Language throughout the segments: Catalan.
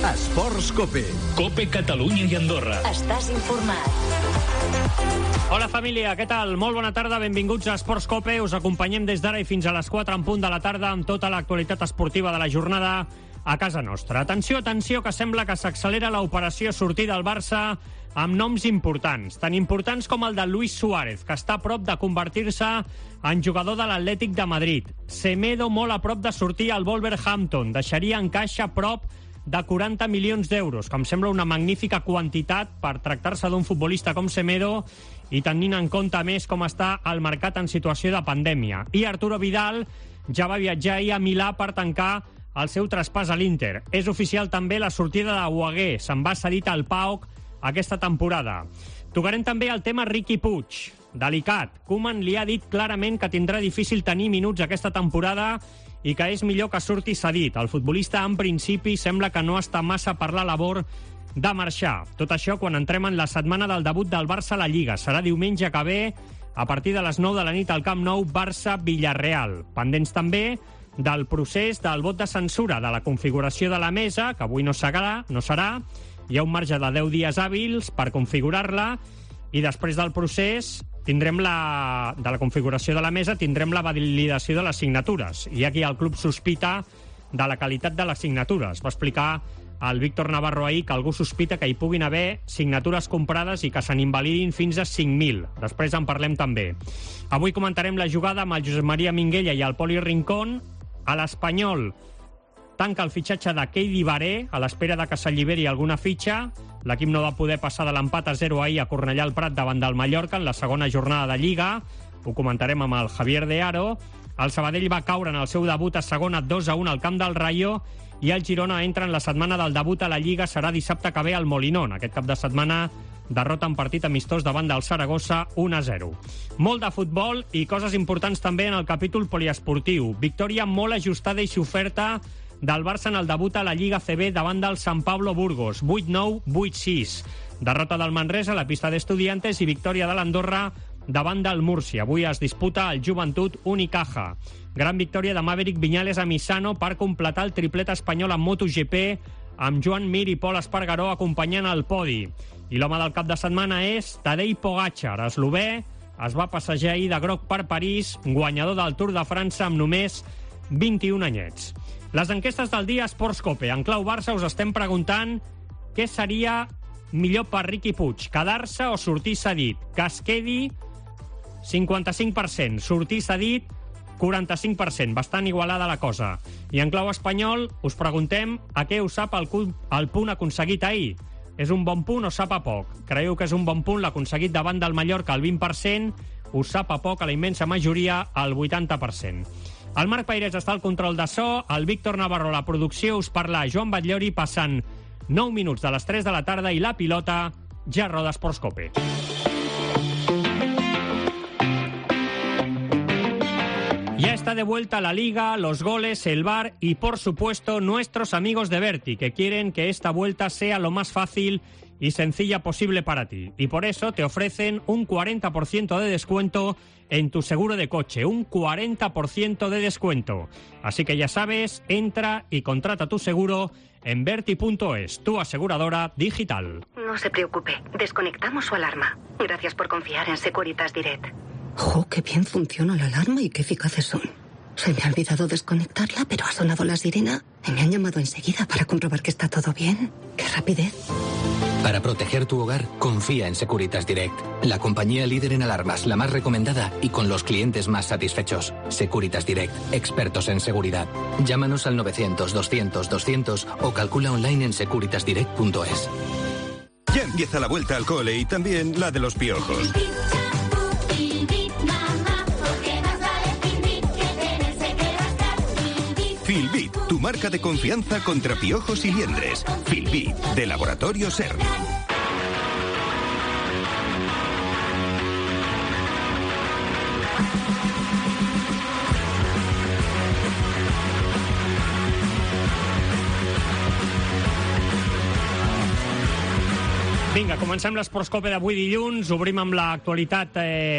Esports Cope. Cope Catalunya i Andorra. Estàs informat. Hola família, què tal? Molt bona tarda, benvinguts a Esports Cope. Us acompanyem des d'ara i fins a les 4 en punt de la tarda amb tota l'actualitat esportiva de la jornada a casa nostra. Atenció, atenció, que sembla que s'accelera l'operació sortir del Barça amb noms importants, tan importants com el de Luis Suárez, que està a prop de convertir-se en jugador de l'Atlètic de Madrid. Semedo molt a prop de sortir al Wolverhampton, deixaria en caixa prop de 40 milions d'euros, que em sembla una magnífica quantitat per tractar-se d'un futbolista com Semedo i tenint en compte més com està el mercat en situació de pandèmia. I Arturo Vidal ja va viatjar ahir a Milà per tancar el seu traspàs a l'Inter. És oficial també la sortida de Hugué, se'n va cedit al PAOK aquesta temporada. Tocarem també el tema Riqui Puig, delicat. Koeman li ha dit clarament que tindrà difícil tenir minuts aquesta temporada i que és millor que surti cedit. El futbolista, en principi, sembla que no està massa per la labor de marxar. Tot això quan entrem en la setmana del debut del Barça a la Lliga. Serà diumenge que ve, a partir de les 9 de la nit al Camp Nou, Barça-Villarreal. Pendents també del procés del vot de censura de la configuració de la mesa, que avui no serà. Hi ha un marge de 10 dies hàbils per configurar-la i després del procés de la configuració de la mesa tindrem la validació de les signatures. I aquí el club sospita de la qualitat de les signatures. Va explicar el Víctor Navarro ahir que algú sospita que hi puguin haver signatures comprades i que se n'invalidin fins a 5.000. Després en parlem també. Avui comentarem la jugada amb el Josep Maria Minguella i el Poli Rincón. A l'Espanyol tanca el fitxatge de Keidi Baré a l'espera de que s'alliberi alguna fitxa. L'equip no va poder passar de l'empat a 0 ahir a Cornellà al Prat davant del Mallorca en la segona jornada de Lliga. Ho comentarem amb el Javier de Aro. El Sabadell va caure en el seu debut a segona 2-1 al camp del Rayo i el Girona entra en la setmana del debut a la Lliga. Serà dissabte que ve al Molinón. Aquest cap de setmana derrota en partit amistós davant del Saragossa 1-0. Molt de futbol i coses importants també en el capítol poliesportiu. Victòria molt ajustada i oferta del Barça en el debut a la Lliga CB davant del San Pablo Burgos, 8-9, 8-6. Derrota del Manresa a la pista d'Estudiantes i victòria de l'Andorra davant del Múrcia. Avui es disputa el Joventut Unicaja. Gran victòria de Maverick Viñales a Misano per completar el triplet espanyol en MotoGP amb Joan Mir i Pol Espargaró acompanyant el podi. I l'home del cap de setmana és Tadej Pogačar, eslové, es va passejar ahir de groc per París, guanyador del Tour de França amb només 21 anyets. Les enquestes del dia Esports Cope. En clau Barça us estem preguntant què seria millor per Riqui Puig, quedar-se o sortir cedit. Que es quedi 55%, sortir cedit 45%, bastant igualada la cosa. I en clau espanyol us preguntem a què us sap el punt aconseguit ahir. És un bon punt o sap a poc? Creieu que és un bon punt l'aconseguit davant del Mallorca al 20%? Us sap a poc a la immensa majoria al 80%. El Marc Pairés està al control de so, el Víctor Navarro a la producció, us parla Joan Batllori, passant 9 minuts de les 3 de la tarda i la pilota ja roda Esports Cope. Ya está de vuelta la Liga, los goles, el VAR y, por supuesto, nuestros amigos de Berti, que quieren que esta vuelta sea lo más fácil y sencilla posible para ti. Y por eso te ofrecen un 40% de descuento en tu seguro de coche. Un 40% de descuento. Así que ya sabes, entra y contrata tu seguro en Berti.es, tu aseguradora digital. No se preocupe, desconectamos su alarma. Gracias por confiar en Securitas Direct. ¡Oh, qué bien funciona la alarma y qué eficaces son! Se me ha olvidado desconectarla, pero ha sonado la sirena y me han llamado enseguida para comprobar que está todo bien. ¡Qué rapidez! Para proteger tu hogar, confía en Securitas Direct, la compañía líder en alarmas, la más recomendada y con los clientes más satisfechos. Securitas Direct, expertos en seguridad. Llámanos al 900-200-200 o calcula online en securitasdirect.es. Ya empieza la vuelta al cole y también la de los piojos. Filbit, tu marca de confianza contra piojos y liendres. Filbit, de Laboratorio SER. Vinga, comencem l'Esports Cope d'avui dilluns. Obrim amb l'actualitat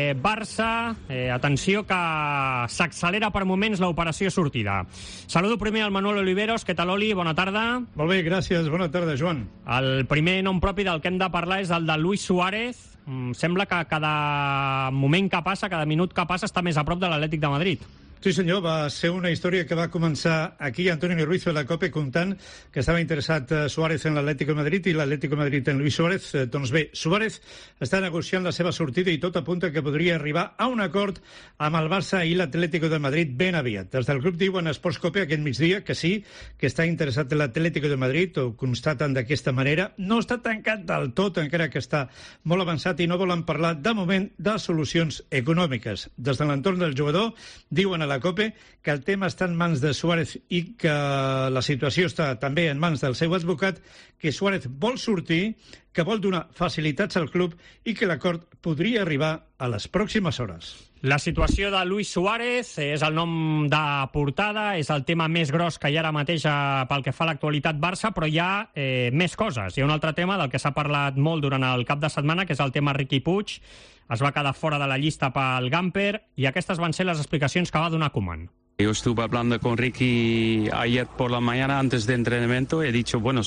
Barça. Atenció que s'accelera per moments l'operació sortida. Saludo primer al Manuel Oliveros. Què tal, Oli? Bona tarda. Molt bé, gràcies. Bona tarda, Joan. El primer nom propi del que hem de parlar és el de Luis Suárez. Sembla que cada moment que passa, cada minut que passa, està més a prop de l'Atlètic de Madrid. Sí, senyor, va ser una història que va començar aquí Antonio Ruiz de la COPE contant que estava interessat Suárez en l'Atlético de Madrid i l'Atlético de Madrid en Luis Suárez. Doncs bé, Suárez està negociant la seva sortida i tot apunta que podria arribar a un acord amb el Barça i l'Atlético de Madrid ben aviat. Des del club diuen a Esports Cope aquest migdia que sí, que està interessat en l'Atlético de Madrid, ho constaten d'aquesta manera. No està tancat del tot, encara que està molt avançat, i no volen parlar de moment de solucions econòmiques. Des de l'entorn del jugador diuen a la COPE que el tema està en mans de Suárez i que la situació està també en mans del seu advocat, que Suárez vol sortir, que vol donar facilitats al club i que l'acord podria arribar a les pròximes hores. La situació de Luis Suárez és el nom de portada, és el tema més gros que hi ha ara mateix pel que fa a l'actualitat Barça, però hi ha més coses. Hi ha un altre tema del que s'ha parlat molt durant el cap de setmana, que és el tema Riqui Puig. Es va quedar fora de la llista pel Gamper i aquestes van ser les explicacions que va donar Koeman. Yo estuve hablando con Ricky ayer por la mañana antes de entrenamiento. He dicho, bueno,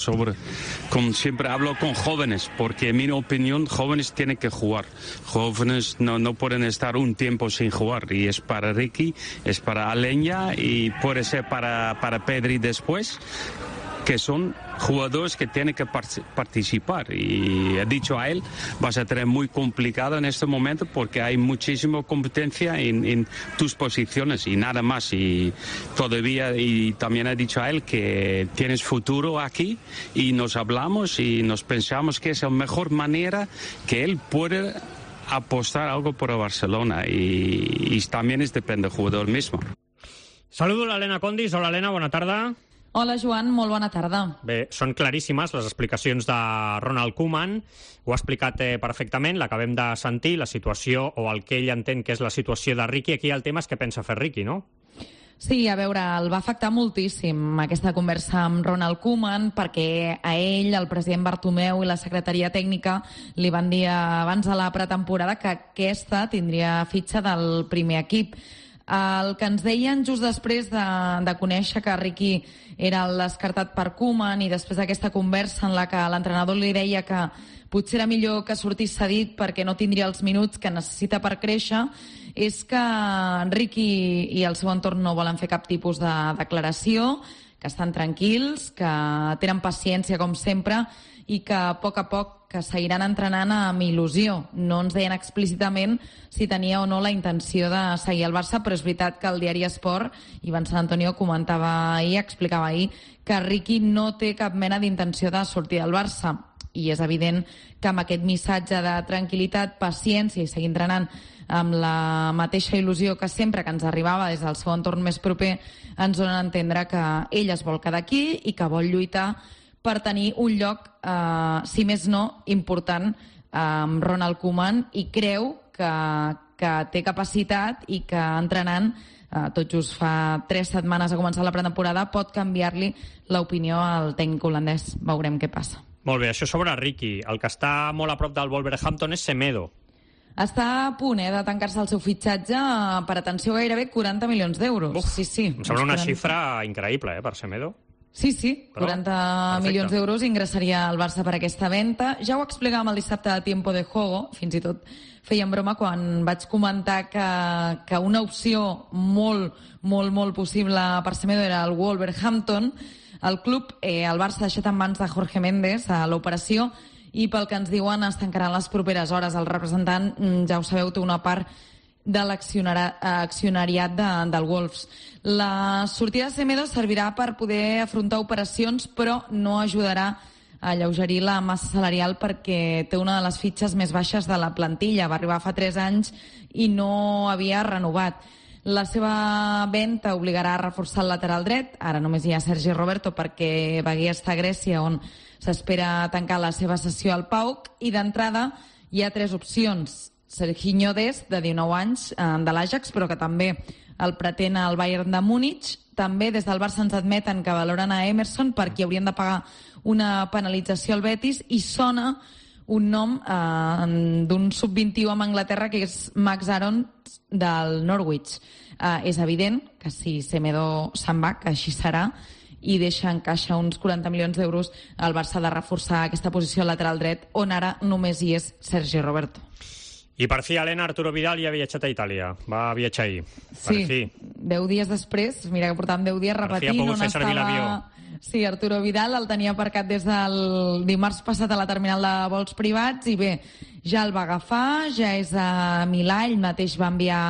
siempre hablo con jóvenes, porque en mi opinión jóvenes tienen que jugar. Jóvenes no pueden estar un tiempo sin jugar. Y es para Ricky, es para Aleña y puede ser para Pedri después, que son jugadores que tienen que participar. Y he dicho a él, vas a tener muy complicado en este momento porque hay muchísima competencia en tus posiciones y nada más. Y todavía, y también he dicho a él que tienes futuro aquí y nos hablamos y nos pensamos que es la mejor manera que él puede apostar algo por Barcelona y también depende del jugador mismo. Saludo a l'Helena Condis. Hola, Helena, bona tarda. Hola, Joan, molt bona tarda. Bé, són claríssimes les explicacions de Ronald Koeman. Ho ha explicat perfectament, l'acabem de sentir, la situació, o el que ell entén que és la situació de Riqui. Aquí el tema és què pensa fer Riqui, no? Sí, a veure, el va afectar moltíssim aquesta conversa amb Ronald Koeman perquè a ell, el president Bartomeu i la secretaria tècnica li van dir abans de la pretemporada que aquesta tindria fitxa del primer equip. El que ens deien just després de conèixer que Riqui era el descartat per Koeman i després d'aquesta conversa en la que l'entrenador li deia que potser era millor que sortís cedit perquè no tindria els minuts que necessita per créixer, és que Riqui i el seu entorn no volen fer cap tipus de declaració, que estan tranquils, que tenen paciència com sempre i que a poc que seguiran entrenant amb il·lusió. No ens deien explícitament si tenia o no la intenció de seguir al Barça, però és veritat que el diari Esport, Ivan San Antonio comentava ahir, explicava ahir, que Riqui no té cap mena d'intenció de sortir del Barça. I és evident que amb aquest missatge de tranquil·litat, paciència i seguir entrenant amb la mateixa il·lusió que sempre que ens arribava des del seu entorn més proper, ens donen a entendre que ell es vol quedar aquí i que vol lluitar per tenir un lloc, si més no, important amb Ronald Koeman, i creu que té capacitat i que entrenant, tot just fa 3 setmanes a començar la pretemporada, pot canviar-li l'opinió al tècnic holandès. Veurem què passa. Molt bé, això sobre Riqui. El que està molt a prop del Wolverhampton és Semedo. Està a punt de tancar-se el seu fitxatge per, atenció, gairebé 40 milions d'euros. Sí. Em sembla una xifra increïble, per Semedo. Sí, 40 milions d'euros ingressaria al Barça per aquesta venda. Ja ho explicàvem el dissabte de Tiempo de Juego, fins i tot fèiem broma quan vaig comentar que una opció molt possible per Semedo era el Wolverhampton. El club, el Barça, ha deixat en mans de Jorge Méndez a l'operació i pel que ens diuen es tancaran les properes hores. El representant, ja ho sabeu, té una part de l'accionariat del Wolves. La sortida de Semedo servirà per poder afrontar operacions, però no ajudarà a alleugerir la massa salarial perquè té una de les fitxes més baixes de la plantilla. Va arribar fa 3 anys i no havia renovat. La seva venda obligarà a reforçar el lateral dret. Ara només hi ha Sergi Roberto perquè Bagui està a Grècia, on s'espera tancar la seva sessió al PAOK. I d'entrada hi ha 3 opcions. Serginho Dest, de 19 anys, de l'Ajax, però que també el pretén el Bayern de Múnich. També des del Barça ens admeten que valoren a Emerson, per qui haurien de pagar una penalització al Betis, i sona un nom d'un sub-21 amb Anglaterra, que és Max Aaron del Norwich. És evident que si Semedo se'n va, que així serà, i deixa en caixa uns 40 milions d'euros, el Barça ha de reforçar aquesta posició al lateral dret, on ara només hi és Sergi Roberto. I per fi, Helena, Arturo Vidal ja ha viatjat a Itàlia. Va viatjar ahir. Sí, per fi. 10 dies després, mira que portàvem 10 dies repetint on estava... Sí, Arturo Vidal el tenia aparcat des del dimarts passat a la terminal de vols privats i bé, ja el va agafar, ja és a Milà, ell mateix va enviar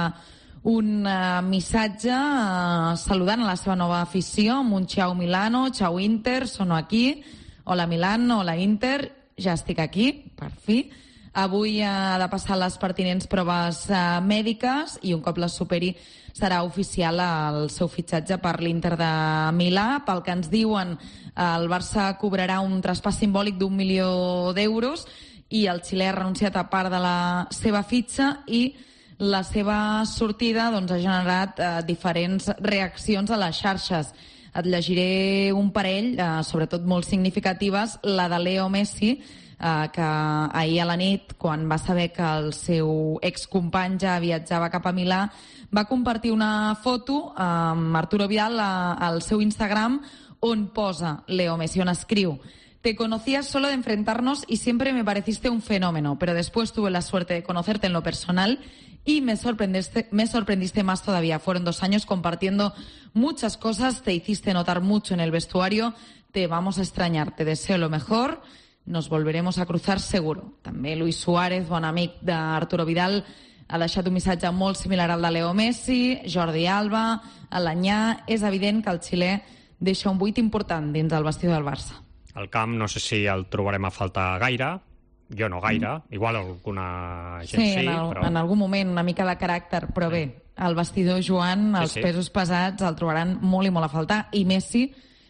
un missatge saludant a la seva nova afició amb un Ciao Milano, Ciao Inter, sono aquí, hola Milano, hola Inter, ja estic aquí, per fi. Avui ha de passar les pertinents proves mèdiques i un cop les superi serà oficial el seu fitxatge per l'Inter de Milà. Pel que ens diuen, el Barça cobrarà un traspàs simbòlic d'1 milió d'euros i el xilè ha renunciat a part de la seva fitxa i la seva sortida doncs, ha generat diferents reaccions a les xarxes. Et llegiré un parell, sobretot molt significatives, la de Leo Messi, que ahir a la nit, quan va saber que el seu excompany ja viatjava cap a Milà, va compartir una foto amb Arturo Vidal al seu Instagram on posa Leo Messi, on escriu: te conocía solo de enfrentarnos y siempre me pareciste un fenómeno, pero después tuve la suerte de conocerte en lo personal y me sorprendiste más todavía. Fueron 2 años compartiendo muchas cosas, te hiciste notar mucho en el vestuario, te vamos a extrañar, te deseo lo mejor, nos volveremos a cruzar seguro. També Luis Suárez, bon amic d'Arturo Vidal, ha deixat un missatge molt similar al de Leo Messi, Jordi Alba, Alanyà. És evident que el xilè deixa un buit important dins el vestidor del Barça. El camp no sé si el trobarem a faltar gaire, jo no gaire, igual alguna gent sí, però... en algun moment una mica de caràcter, però bé, el vestidor, Joan, els pesos pesats el trobaran molt i molt a faltar, i Messi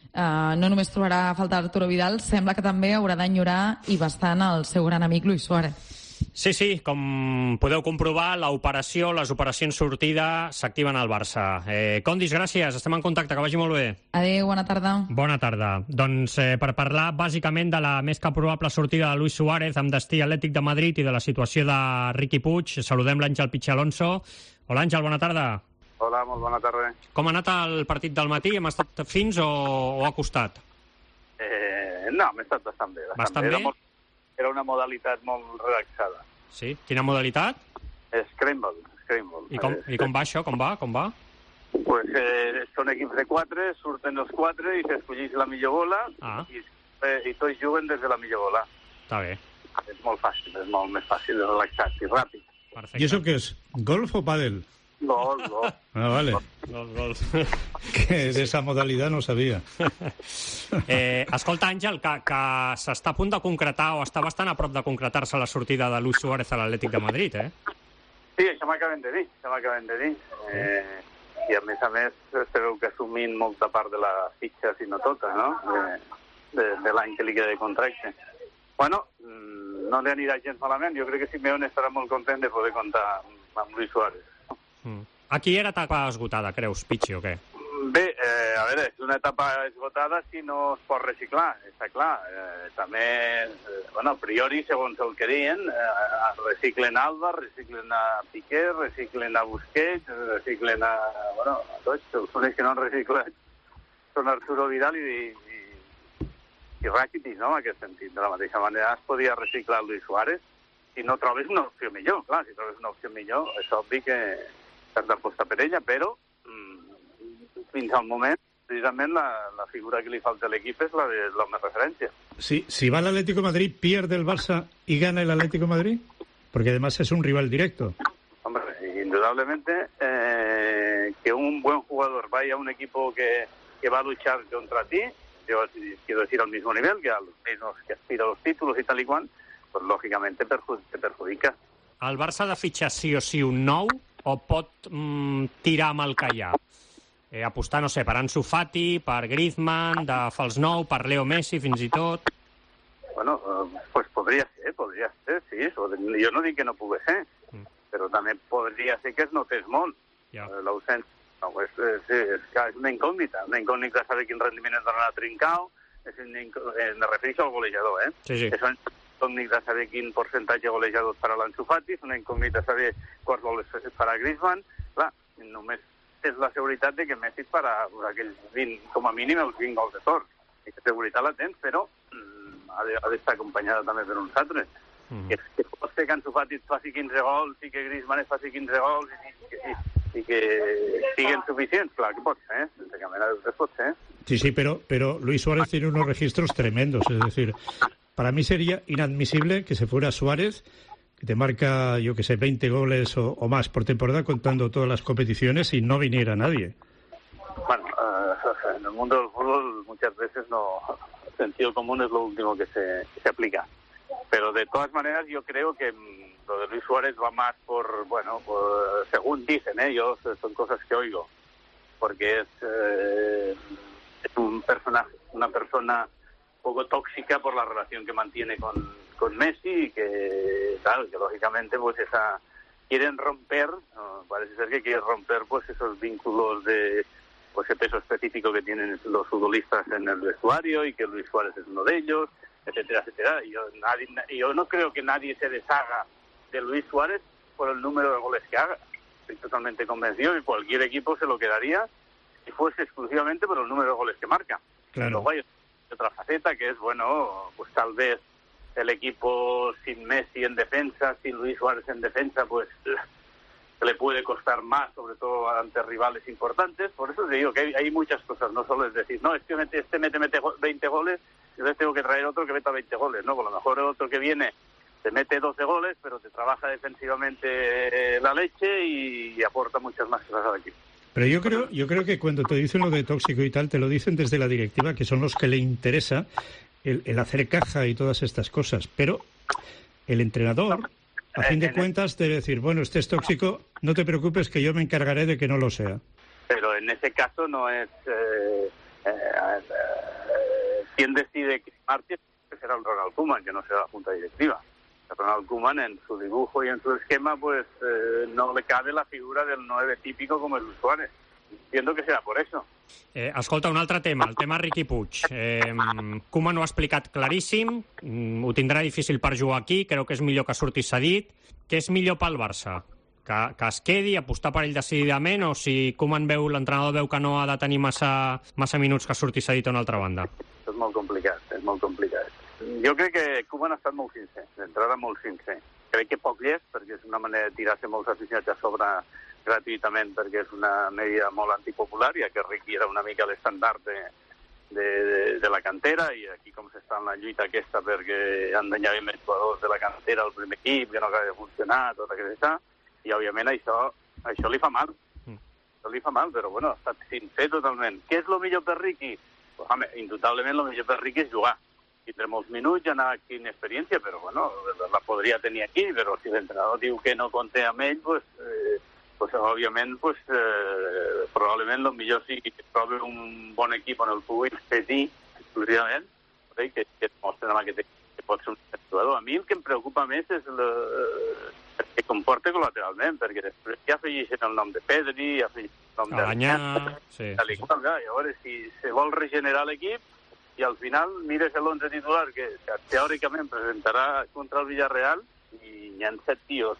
no només trobarà a faltar Arturo Vidal, sembla que també haurà d'enyorar i bastant el seu gran amic Luis Suárez. Sí, com podeu comprovar, les operacions sortida s'activen al Barça. Condis, gràcies, estem en contacte, que vagi molt bé. Adéu, bona tarda. Bona tarda. Doncs per parlar bàsicament de la més que probable sortida de Luis Suárez amb destí Atlètic de Madrid i de la situació de Riqui Puig, saludem l'Àngel Pichi Alonso. Hola Àngel, bona tarda. Hola, molt bona tarda. Com ha anat el partit del matí? Hem estat fins o ha costat? No, m'he estat bastant bé. Bastant bé? Era una modalitat molt relaxada. Sí? Quina modalitat? Scramble. I com va això? Com va? Pues són equips de 4, surten els 4 i s'escolleix la millor bola i tots juguen des de la millor bola. Està bé. És molt fàcil, és molt més fàcil, relaxat i ràpid. Perfecte. ¿Y eso qué es? ¿Golf o pádel? Gol. Ah, vale. Gol. Que de esa modalidad no sabia. Escolta, Àngel, que s'està a punt de concretar o està bastant a prop de concretar-se la sortida de Luis Suárez a l'Atlètic de Madrid, Sí, això m'acaben de dir. I a més es veu que assumint molta part de la fitxa, si no tota, no? De l'any que li queda de contracte. Bueno, no li anirà gens malament. Jo crec que Simeone estarà molt content de poder comptar amb Luis Suárez. Aquí era etapa esgotada, creus, Pichi, o què? Bé, a veure, és una etapa esgotada si no es pot reciclar, està clar. També, a priori, segons el que diuen, reciclen Alba, reciclen a Piqué, reciclen a Busquets, reciclen a tots. Els únics que no han reciclat són Arturo Vidal i Rakitic, no?, en aquest sentit. De la mateixa manera es podia reciclar Luis Suárez si no trobes una opció millor. Clar, si trobes una opció millor, és obvi que has d'apostar per ella, però fins al moment, precisament, la figura que li falta a l'equip és la de l'home referència. Si va al Atlético de Madrid, ¿pierde el Barça y gana el Atlético de Madrid? Porque además es un rival directo. Hombre, indudablemente, que un buen jugador vaya a un equipo que va a luchar contra ti, yo quiero decir al mismo nivel, que a los mismos que aspira a los títulos y tal y cual, pues lógicamente te perjudica. El Barça ha de fitxar sí o sí un nou o pot tirar amb el que hi ha? Apostar, no sé, per Ansu Fati, per Griezmann, de fals nou, per Leo Messi, fins i tot? Bueno, pues podria ser, sí. Jo no dic que no pugui ser, però també podria ser que es notés molt. L'ausència. No, és una incògnita saber quin rendiment es donarà a Trincao, me refereixo al golejador, Sí. incògnita saber quin percentatge golejador farà l'Ansu Fati, és una incògnita saber quants gols farà Griezmann. Clar, només és la seguretat de que Messi farà aquells 20, com a mínim els 20 gols de sort. Aquesta seguretat la tens, però ha d'estar acompanyada també per uns altres. Que pot ser que Ansu Fati et faci 15 gols i que Griezmann et faci 15 gols y que siguen suficientes, claro que puede ser, sense cap mena de dubtes pot ser. Sí, pero Luis Suárez tiene unos registros tremendos, es decir, para mí sería inadmisible que se fuera Suárez, que te marca, yo que sé, 20 goles o más por temporada contando todas las competiciones y no viniera nadie. Bueno, en el mundo del fútbol muchas veces el sentido común es lo último que se aplica. Pero de todas maneras yo creo que lo de Luis Suárez va más por según dicen ellos, son cosas que oigo, porque es un personaje, una persona un poco tóxica por la relación que mantiene con Messi y que, claro, que lógicamente pues quieren romper, parece ser que quieren romper pues esos vínculos de pues ese peso específico que tienen los futbolistas en el vestuario y que Luis Suárez es uno de ellos, etcétera, etcétera. Yo no creo que nadie se deshaga de Luis Suárez por el número de goles que haga. Estoy totalmente convencido que cualquier equipo se lo quedaría si fuese exclusivamente por el número de goles que marca. Claro. Luego hay otra faceta que es, bueno, pues tal vez el equipo sin Messi en defensa, sin Luis Suárez en defensa, pues le puede costar más, sobre todo ante rivales importantes. Por eso te digo que hay muchas cosas, no solo es decir, no, es que este mete 20 goles, y entonces tengo que traer otro que meta 20 goles, ¿no? Por lo mejor el otro que viene te mete 12 goles, pero te trabaja defensivamente la leche y aporta muchas más cosas al equipo. Pero yo creo que cuando te dicen lo de tóxico y tal, te lo dicen desde la directiva, que son los que le interesa el hacer caja y todas estas cosas. Pero el entrenador, a fin de cuentas, debe decir, bueno, este es tóxico, no te preocupes que yo me encargaré de que no lo sea. Pero en ese caso no es... ¿quién decide que marche? Será el Ronald Koeman, que no será la junta directiva. Ronald Koeman, en su dibujo y en su esquema, pues no le cabe la figura del 9 típico como el Luis Suárez. Entiendo que serà por eso. Escolta, un altre tema, el tema Riqui Puig. Koeman ho ha explicat claríssim, ho tindrà difícil per jugar aquí, creu que és millor que surti cedit. Què és millor pel Barça? Que es quedi, apostar per ell decididament, o si Koeman l'entrenador veu que no ha de tenir massa minuts que surti cedit a una altra banda? És molt complicat, és molt complicat. Jo crec que Koeman ha estat molt sincer, d'entrada molt sincer. Crec que poc llest, perquè és una manera de tirar-se molts aficionats a sobre gratuïtament, perquè és una medida molt antipopular, ja que Riqui era una mica l'estandard de la cantera, i aquí com s'està en la lluita aquesta perquè han d'anyar més jugadors de la cantera al primer equip, que no acaba de funcionar, tot aquest està, i òbviament això li fa mal. Això li fa mal, però bueno, ha estat sincer totalment. Què és el millor per Riqui? Pues, home, indubtablement el millor per Riqui és jugar. Tindré molts minuts, ja anar aquí en experiència, però bueno, la podria tenir aquí, però si l'entrenador diu que no compta amb ell, pues òbviament, probablement el millor sigui que trobi un bon equip on el pugui expedir exclusivament, que demostren que pot ser un jugador. A mi el que em preocupa més és el que comporta col·lateralment, perquè després ja afegeixen el nom de Pedri, ja afegeixen el nom d'Alanyà, sí. Llavors, si se vol regenerar l'equip, i al final mires l'11 titular que teòricament presentarà contra el Villarreal i hi ha 7 tios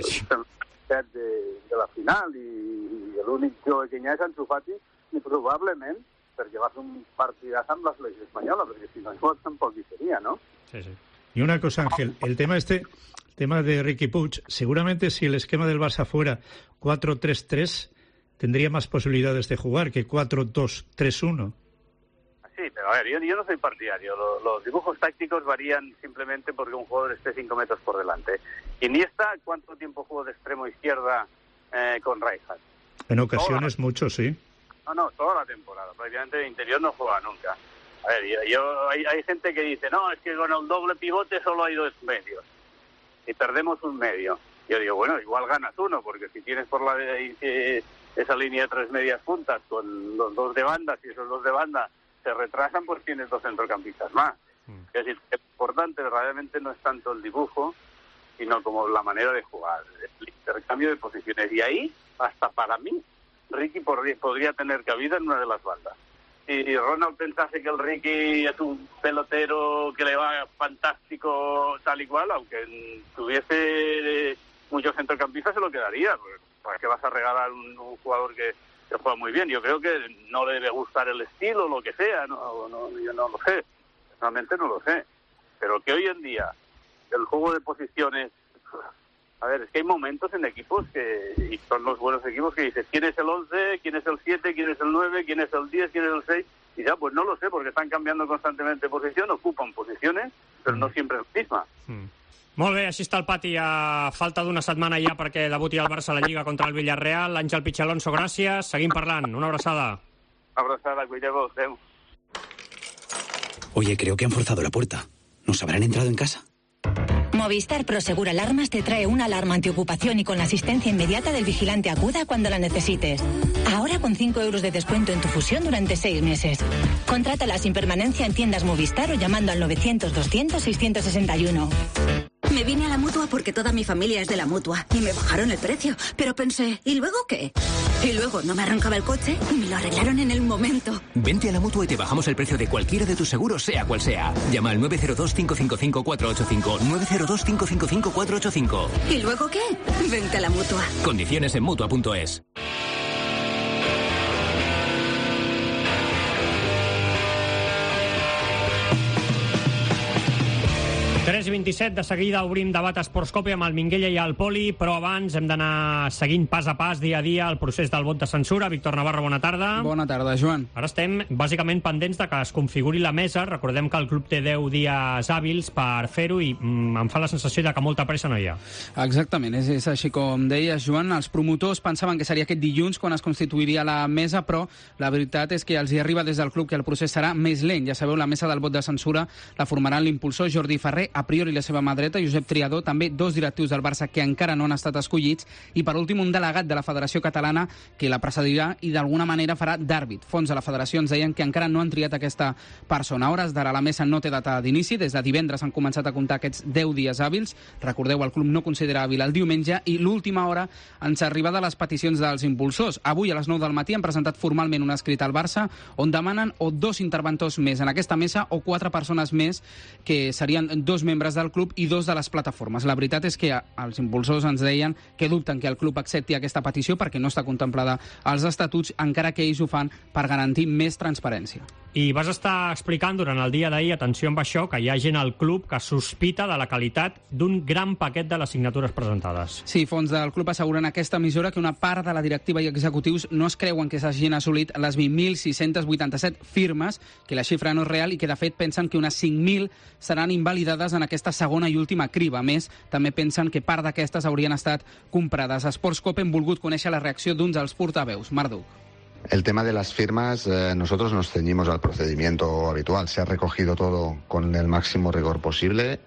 de la final i l'únic jove que hi ha és Ansu Fati i probablement perquè va fer un partidàs amb la selecció espanyola, perquè si no igual tampoc hi seria, ¿no? Sí. Y una cosa, Ángel, el tema de Riqui Puig, seguramente si el esquema del Barça fuera 4-3-3 tendría más posibilidades de jugar que 4-2-3-1. Sí, pero a ver, yo no soy partidario. Los dibujos tácticos varían simplemente porque un jugador esté 5 metros por delante. Iniesta, ¿cuánto tiempo jugó de extremo izquierda con Rijkaard? En ocasiones mucho, sí. No, toda la temporada. Prácticamente de interior no juega nunca. A ver, hay gente que dice, no, es que con el doble pivote solo hay 2 medios. Y perdemos un medio. Yo digo, bueno, igual ganas uno, porque si tienes por esa línea de 3 medias puntas con los 2 de banda, si esos 2 de banda se retrasan, pues tienes 2 centrocampistas más. Es decir, lo importante realmente no es tanto el dibujo, sino como la manera de jugar, el intercambio de posiciones. Y ahí, hasta para mí, Riqui podría tener cabida en una de las bandas. si Ronald pensase que el Ricky es un pelotero que le va fantástico tal y cual, aunque tuviese muchos centrocampistas se lo quedaría. ¿Para qué vas a regalar un jugador que juega muy bien? Yo creo que no le debe gustar el estilo, lo que sea, yo no lo sé, realmente no lo sé. Pero que hoy en día el juego de posiciones... A ver, es que hay momentos en equipos y son los buenos equipos que dices, ¿quién es el 11? ¿Quién es el 7? ¿Quién es el 9? ¿Quién es el 10? ¿Quién es el 6? Y ya, pues no lo sé, porque están cambiando constantemente de posición, ocupan posiciones, però no sempre la misma. Molt bé, així està el pati a falta d'una setmana ja perquè debuti el Barça a la Lliga contra el Villarreal. Àngel Pichalonso, gràcies. Seguim parlant. Una abraçada. Abraçada, cuideu-vos. Adéu. Oye, creo que han forzado la puerta. ¿Nos habrán entrado en casa? Movistar Prosegur Alarmas te trae una alarma antiocupación y con la asistencia inmediata del vigilante Acuda cuando la necesites. Ahora con 5 euros de descuento en tu fusión durante 6 meses. Contrátala sin permanencia en tiendas Movistar o llamando al 900-200-661. Me vine a la Mutua porque toda mi familia es de la Mutua y me bajaron el precio. Pero pensé, ¿y luego qué? Y luego no me arrancaba el coche y me lo arreglaron en el momento. Vente a la Mutua y te bajamos el precio de cualquiera de tus seguros, sea cual sea. Llama al 902-555-485. 902-555-485. ¿Y luego qué? Vente a la Mutua. Condiciones en Mutua.es. 3:27, de seguida obrim debat Esportscope amb el Minguella i el Poli, però abans hem d'anar seguint pas a pas, dia a dia, el procés del vot de censura. Víctor Navarro, bona tarda. Bona tarda, Joan. Ara estem bàsicament pendents de que es configuri la mesa. Recordem que el club té 10 dies hàbils per fer-ho i em fa la sensació de que molta pressa no hi ha. Exactament, és així com deies, Joan. Els promotors pensaven que seria aquest dilluns quan es constituiria la mesa, però la veritat és que els hi arriba des del club que el procés serà més lent. Ja sabeu, la mesa del vot de censura la formaran l'impulsor Jordi Ferrer, a priori la seva mà dreta, Josep Triadó, també 2 directius del Barça que encara no han estat escollits, i per últim un delegat de la Federació Catalana que la precedirà i d'alguna manera farà d'àrbit. Fons de la Federació ens deien que encara no han triat aquesta persona. A hores d'ara la mesa no té data d'inici, des de divendres han començat a comptar aquests 10 dies hàbils. Recordeu, el club no considera hàbil el diumenge, i l'última hora ens arriba de les peticions dels impulsors. Avui a les 9 del matí han presentat formalment un escrit al Barça on demanen o 2 interventors més en aquesta mesa o 4 persones més, que serien 2 membres del club i 2 de les plataformes. La veritat és que els impulsors ens deien que dubten que el club accepti aquesta petició perquè no està contemplada als estatuts, encara que ells ho fan per garantir més transparència. I vas estar explicant durant el dia d'ahir, atenció amb això, que hi ha gent al club que sospita de la qualitat d'un gran paquet de les signatures presentades. Sí, fons del club asseguren a aquesta emissora que una part de la directiva i executius no es creuen que s'hagin assolit les 20.687 firmes, que la xifra no és real i que de fet pensen que unes 5.000 seran invalidades en aquesta segona i última criba. A més, també pensen que part d'aquestes haurien estat comprades. A Esportscope hem volgut conèixer la reacció d'un dels portaveus, Marduk. El tema de las firmas, nosotros nos ceñimos al procedimiento habitual. Se ha recogido todo con el máximo rigor posible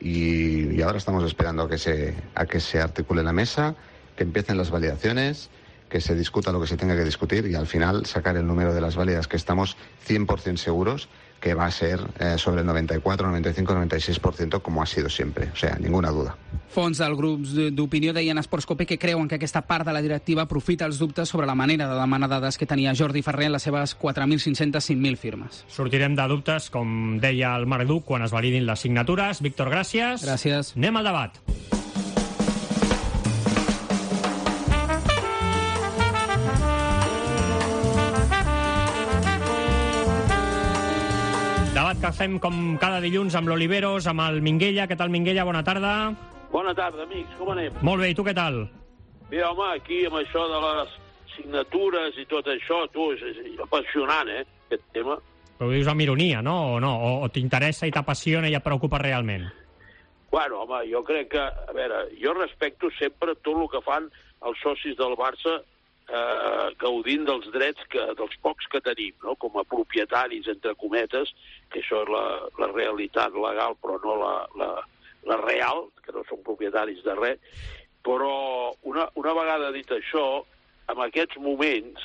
y ahora estamos esperando a que se articule la mesa, que empiecen las validaciones, que se discuta lo que se tenga que discutir y al final sacar el número de las válidas, que estamos 100% seguros que va a ser sobre el 94, 95, 96%, como ha sido siempre. O sea, ninguna duda. Fons del grup d'opinió deien a Esportscope que creuen que aquesta part de la directiva aprofita els dubtes sobre la manera de demanar dades que tenia Jordi Ferrer en les seves 4.500, 5.000 firmes. Sortirem de dubtes, com deia el Marduk, quan es validin les signatures. Víctor, gràcies. Gràcies. Anem al debat. Debat que fem com cada dilluns amb l'Oliveros, amb el Minguella. Què tal, Minguella? Bona tarda. Bona tarda, amics. Com anem? Molt bé, i tu què tal? Bé, home, aquí amb això de les signatures i tot això, tu, és apassionant, aquest tema. Però ho dius amb ironia, no? O t'interessa i t'apassiona i et preocupa realment? Bueno, home, jo crec que... A veure, jo respecto sempre tot el que fan els socis del Barça gaudint dels drets dels pocs que tenim, no? Com a propietaris, entre cometes, que això és la realitat legal, però no la real, que no són propietaris de res. Però una vegada dit això, en aquests moments,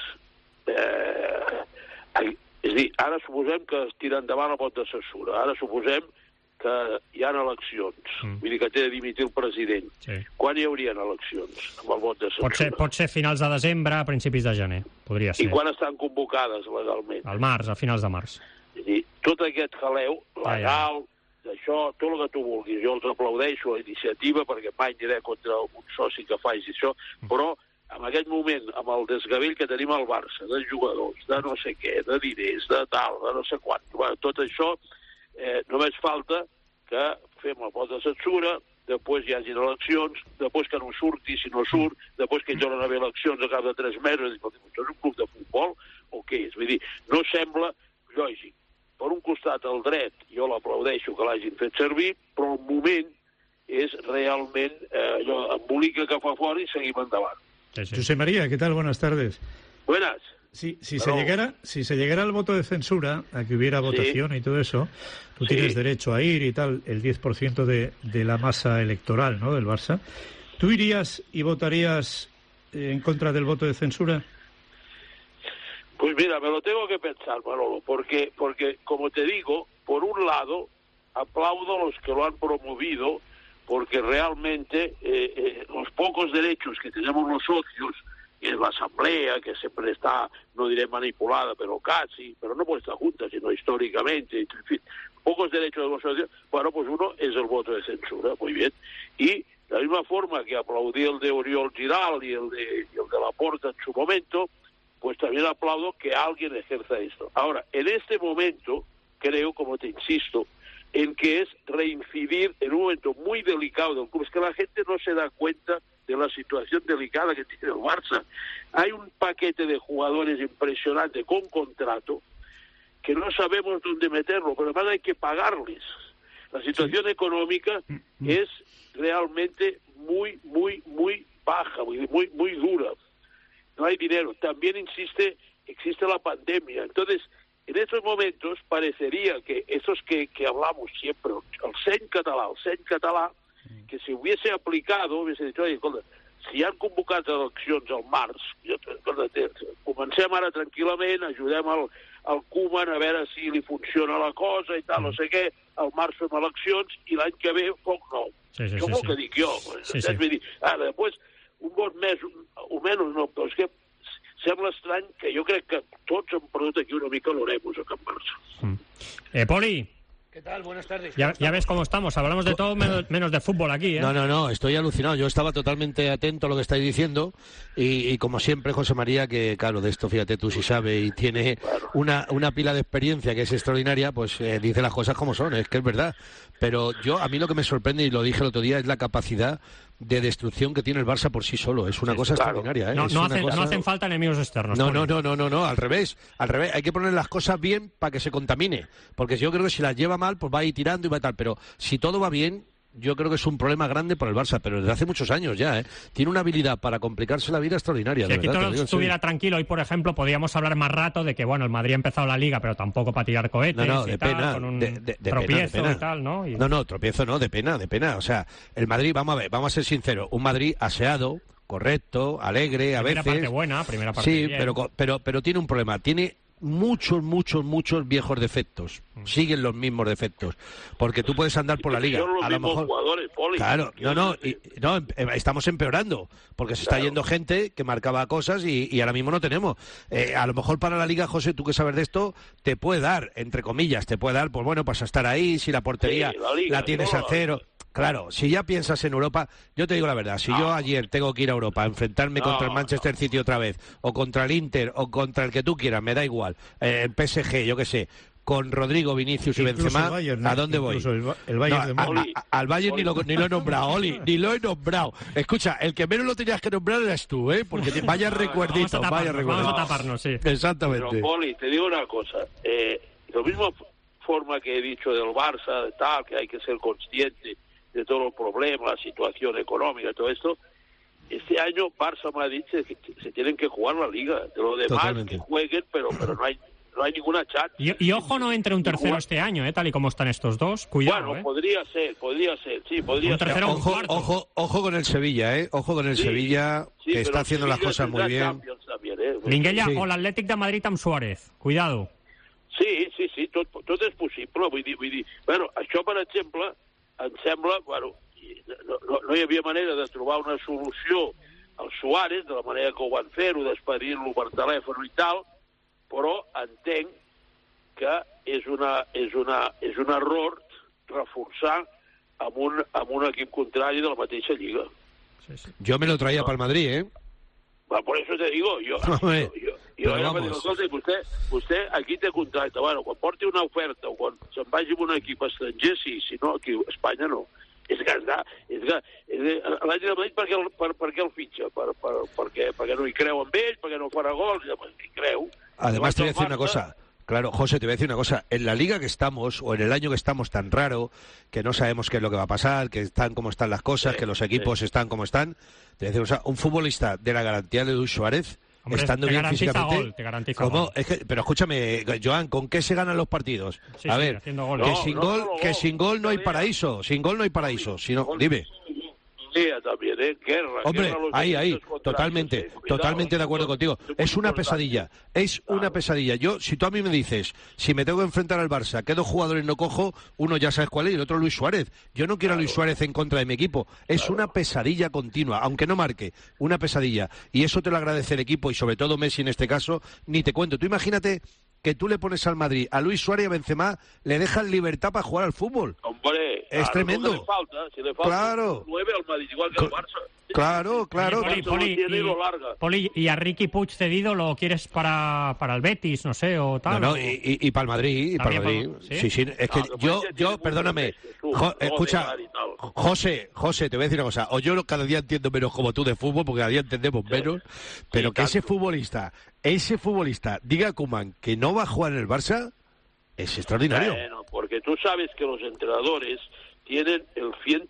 és a dir, ara suposem que es tira endavant el vot de censura, ara suposem que hi ha eleccions, vull dir que té de dimitir el president, quan hi haurien eleccions amb el vot de censura? Pot ser finals de desembre, a principis de gener, podria ser. I quan estan convocades legalment? Al març, a finals de març. És dir, tot aquest jaleu legal, d'això, tot el que tu vulguis, jo els aplaudeixo la iniciativa perquè mai aniré contra un soci que faci això, però en aquest moment, amb el desgavell que tenim al Barça, de jugadors, de no sé què, de diners, de tal, de no sé quant, tot això, només falta que fem el vot de censura, després hi hagin eleccions, després que no surti, si no surt, després que hi tornen a haver eleccions al cap de 3 mesos, això és un club de futbol o què és? Vull dir, no sembla lògic. Per un costat, el dret, jo l'aplaudeixo que l'hagin fet servir, però el moment és realment embolica que fa fora i seguim endavant. José María, ¿qué tal? Buenas tardes. Buenas. Si se llegara al voto de censura, a que hubiera votación y todo eso, tú tienes derecho a ir y tal, el 10% de la masa electoral, ¿no?, del Barça. ¿Tú irías y votarías en contra del voto de censura? Pues mira, me lo tengo que pensar, Manolo, porque como te digo, por un lado, aplaudo a los que lo han promovido, porque realmente los pocos derechos que tenemos los socios, que es la asamblea, que siempre está, no diré manipulada, pero casi, pero no por esta junta, sino históricamente, en fin, pocos derechos de los socios, bueno, pues uno es el voto de censura, muy bien, y de la misma forma que aplaudí el de Oriol Giral y el de Laporta en su momento, pues también aplaudo que alguien ejerza esto. Ahora, en este momento, creo, como te insisto, en que es reincidir en un momento muy delicado del club. Es que la gente no se da cuenta de la situación delicada que tiene el Barça. Hay un paquete de jugadores impresionante con contrato que no sabemos dónde meterlo, pero además hay que pagarles. La situación económica es realmente muy baja, muy dura. No hay dinero. También existe la pandemia. Entonces, en estos momentos parecería que esos que hablamos siempre, el seny català, que si hubiese aplicado, hubiese dicho, oye, escolta, si han convocat eleccions al març, comencem ara tranquil·lament, ajudem al Koeman a veure si li funciona la cosa i tal, no sé què, al març fem eleccions i l'any que ve poc nou. Això és el que dic jo. Vull dir, ara, després, un bon mes o menys, no, però és que sembla estrany que jo crec que tots hem perdut aquí una mica l'oremos a Can Barça. Poli. ¿Qué tal? Buenas tardes. Ya ves cómo estamos. Hablamos de todo menos de fútbol aquí, ¿eh? No, estoy alucinado. Yo estaba totalmente atento a lo que estáis diciendo y como siempre, José María, que claro, de esto fíjate tú si sabe y tiene una pila de experiencia que es extraordinaria, pues dice las cosas como son, es que es verdad. Pero a mí lo que me sorprende, y lo dije el otro día, es la capacidad de destrucción que tiene el Barça por sí solo. Es una cosa extraordinaria, ¿eh? No hacen falta enemigos externos. No, al revés. Hay que poner las cosas bien para que se contamine. Porque yo creo que si las lleva mal, pues va a ir tirando y va a tal. Pero si todo va bien, yo creo que es un problema grande para el Barça, pero desde hace muchos años ya, ¿eh? Tiene una habilidad para complicarse la vida extraordinaria. Si aquí todo estuviera tranquilo, hoy, por ejemplo, podríamos hablar más rato de que, bueno, el Madrid ha empezado la Liga, pero tampoco para tirar cohetes de pena, con un tropiezo y tal, ¿no? No, tropiezo no, de pena. O sea, el Madrid, vamos a ser sinceros, un Madrid aseado, correcto, alegre, a veces... Primera parte sí, bien. pero tiene un problema, tiene muchos viejos defectos. Siguen los mismos defectos. Porque tú puedes andar por la liga. Son los a lo mejor jugadores, Poli. Claro, estamos empeorando. Porque se está yendo gente que marcaba cosas y ahora mismo no tenemos. A lo mejor para la liga, José, tú que sabes de esto, te puede dar, entre comillas, pues bueno, pues a estar ahí, si la portería la tienes a cero. Claro, si ya piensas en Europa, yo te digo la verdad, si yo ayer tengo que ir a Europa a enfrentarme contra el Manchester City otra vez, o contra el Inter, o contra el que tú quieras, me da igual, el PSG, yo qué sé, con Rodrigo, Vinicius y Benzema, Bayern, ¿a dónde voy? El Bayern al Bayern ni lo he nombrado, Oli, ni lo he nombrado. Escucha, el que menos lo tenías que nombrar eras tú, ¿eh? Porque vaya recuerdito, vamos a taparnos, sí. Exactamente. Pero, Poli, te digo una cosa, lo mismo forma que he dicho del Barça, de tal, que hay que ser consciente de todos los problemas, la situación económica, todo esto. Este año Barça-Madrid se tienen que jugar la Liga. De lo demás, totalmente, que jueguen, pero no hay ninguna chance. Y ojo, no entre un tercero este año, tal y como están estos dos. Cuidado, bueno, podría ser, sí, podría ser. Ojo con el Sevilla, Ojo con el Sevilla, que está haciendo las cosas muy bien. Minguella, o el Athletic de Madrid amb Suárez. Cuidado. Sí, sí, tot és possible. Vull dir, bueno, això, per exemple, em sembla, bueno, no hi havia manera de trobar una solució al Suárez, de la manera que ho van fer-ho, despedir-lo per telèfon i tal, però entenc que és un error reforçar amb un equip contrari de la mateixa lliga. Yo me lo traía para el Madrid, ¿eh? Bueno, por eso te digo, yo vostè aquí té contracte. Bueno, quan porti una oferta o quan se'n vagi amb un equip estranger, sí, si no, aquí a Espanya no. És que l'any de Madrid per què el fitxa? Perquè no hi creu en ell, perquè no farà gols, hi creu. Además, te voy a decir una cosa. Claro, José, te voy a decir una cosa. En la liga que estamos, o en el año que estamos tan raro, que no sabemos qué es lo que va a pasar, que están como están las cosas, que los equipos están como están, te voy a decir, o sea, un futbolista de la garantía de Luis Suárez, hombre, estando bien físicamente... Gol, te garantiza gol. Es que, pero escúchame, Joan, ¿con qué se ganan los partidos? Sí, a sí, ver, que sin gol no hay paraíso. Sin gol no hay paraíso. Dime. También, guerra. Hombre, guerra ahí, totalmente de acuerdo contigo. Es una pesadilla, una pesadilla. Si tú a mí me dices, si me tengo que enfrentar al Barça, ¿qué dos jugadores no cojo? Uno ya sabes cuál es y el otro Luis Suárez. Yo no quiero a Luis Suárez en contra de mi equipo. Es una pesadilla continua, aunque no marque, una pesadilla. Y eso te lo agradece el equipo y sobre todo Messi en este caso, ni te cuento. Tú imagínate que tú le pones al Madrid, a Luis Suárez y a Benzema, le dejas libertad para jugar al fútbol. Hombre, es tremendo. Si le falta claro. 9 al Madrid, igual que al Barça. Claro. Poli, ¿y a Riqui Puig cedido lo quieres para el Betis, no sé, o tal? No, y para el Madrid, Sí, es que yo perdóname, escucha, José, te voy a decir una cosa, o yo cada día entiendo menos como tú de fútbol, porque cada día entendemos menos, pero que ese futbolista diga a Koeman que no va a jugar en el Barça, es extraordinario. Bueno, porque tú sabes que los entrenadores tienen el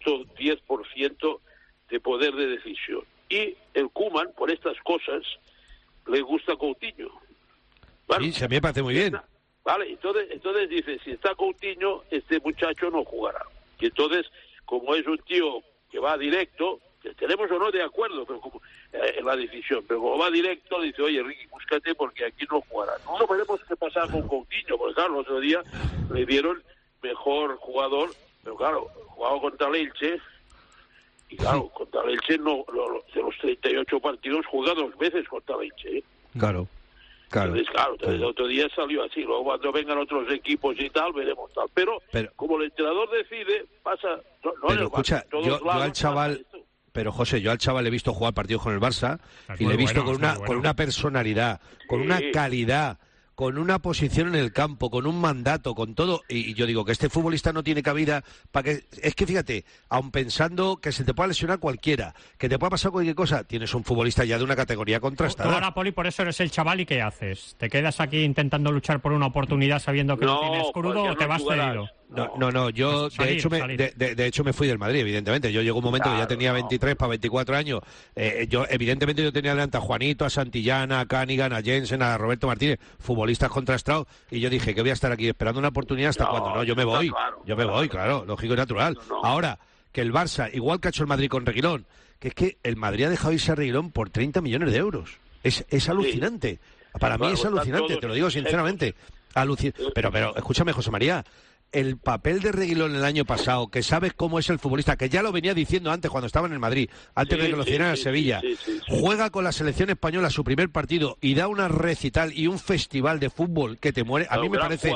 110% de poder de decisión. Y el Koeman, por estas cosas, le gusta Coutinho. Bueno, sí, a mí me parece muy bien. Vale, entonces dice, si está Coutinho, este muchacho no jugará. Y entonces, como es un tío que va directo, que estaremos o no de acuerdo pero como, en la decisión, pero como va directo, dice, oye, Ricky, búscate porque aquí no jugará. No veremos qué pasa con Coutinho, porque claro, el otro día le dieron mejor jugador, pero claro, jugaba contra el Elche, y claro, contra el Elche de los 38 partidos juega 2 veces contra el Elche, ¿eh? Claro. Entonces, el otro día salió así, luego cuando vengan otros equipos y tal, veremos tal. Pero como el entrenador decide, pasa... pero escucha, yo al chaval... Pero José, yo al chaval le he visto jugar partidos con el Barça y le he visto con una personalidad, con una calidad, con una posición en el campo, con un mandato, con todo. Y yo digo que este futbolista no tiene cabida para que... Es que fíjate, aun pensando que se te pueda lesionar cualquiera, que te pueda pasar cualquier cosa, tienes un futbolista ya de una categoría contrastada. Tú ahora, Poli, por eso eres el chaval, ¿y qué haces? ¿Te quedas aquí intentando luchar por una oportunidad sabiendo que no tienes crudo o te vas cedido? No, yo de hecho me fui del Madrid, evidentemente. Yo llegó un momento que ya tenía 23 para 24 años. Yo tenía delante a Juanito, a Santillana, a Canigan, a Jensen, a Roberto Martínez, futbolistas contrastados, y yo dije que voy a estar aquí esperando una oportunidad hasta cuando. No, yo me voy, claro, lógico y natural. Ahora, que el Barça, igual que ha hecho el Madrid con Reguilón, que es que el Madrid ha dejado irse a Reguilón por 30 millones de euros. Es alucinante. Para mí es alucinante, te lo digo sinceramente. Pero escúchame, José María, el papel de Reguilón el año pasado, que sabes cómo es el futbolista, que ya lo venía diciendo antes cuando estaba en el Madrid, antes de que lo hicieran en Sevilla, juega con la selección española su primer partido y da una recital y un festival de fútbol que te muere. A mí me parece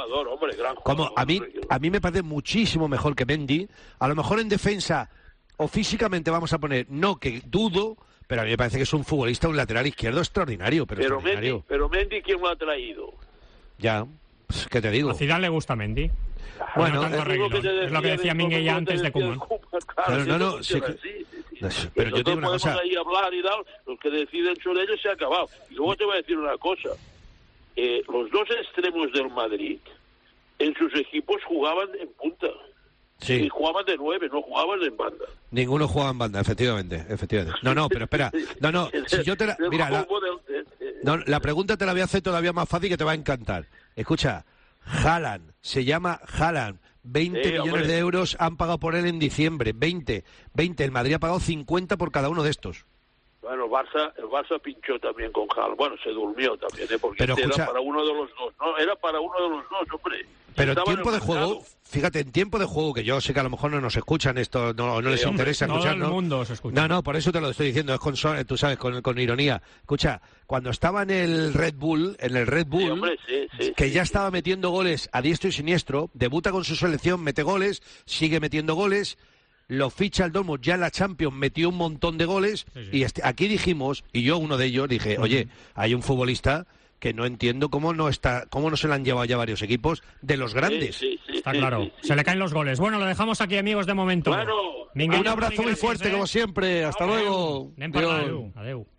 a mí me parece muchísimo mejor que Mendy. A lo mejor en defensa o físicamente vamos a poner, no, que dudo, pero a mí me parece que es un futbolista, un lateral izquierdo extraordinario. Pero Mendy, ¿quién lo ha traído? Ya, pues, ¿qué te digo? A Zidane le gusta Mendy. Bueno, es lo que decía Minguella antes de Koeman. Claro, pero yo tengo una cosa. Ahí hablar y tal, los que deciden sobre ellos se ha acabado. Y luego te voy a decir una cosa. Los dos extremos del Madrid, en sus equipos jugaban en punta. Sí. Y jugaban de 9, no jugaban en banda. Ninguno jugaba en banda, efectivamente. No, pero espera. Si yo te mira, la pregunta te la voy a hacer todavía más fácil, que te va a encantar. Escucha, Haaland, se llama Haaland. 20 millones de euros han pagado por él en diciembre. 20. El Madrid ha pagado 50 por cada uno de estos. Bueno, el Barça pinchó también con Haaland. Bueno, se durmió también, porque pero escucha, era para uno de los dos. No, era para uno de los dos, hombre. Pero en tiempo de juego, fíjate, en tiempo de juego, que yo sé que a lo mejor no nos escuchan esto, no les interesa escuchar. Todo el mundo se escucha. No, por eso te lo estoy diciendo, es tú sabes, con ironía. Escucha, cuando estaba en el Red Bull, sí, hombre, sí, que ya estaba metiendo goles a diestro y siniestro, debuta con su selección, mete goles, sigue metiendo goles, lo ficha el Dortmund, ya en la Champions metió un montón de goles, y aquí dijimos, y yo uno de ellos dije, oye, hay un futbolista que no entiendo cómo no se le han llevado ya varios equipos de los grandes. Está claro. Se le caen los goles. Bueno, lo dejamos aquí, amigos, de momento. Bueno, un abrazo muy fuerte, como siempre. Hasta luego. Adeu.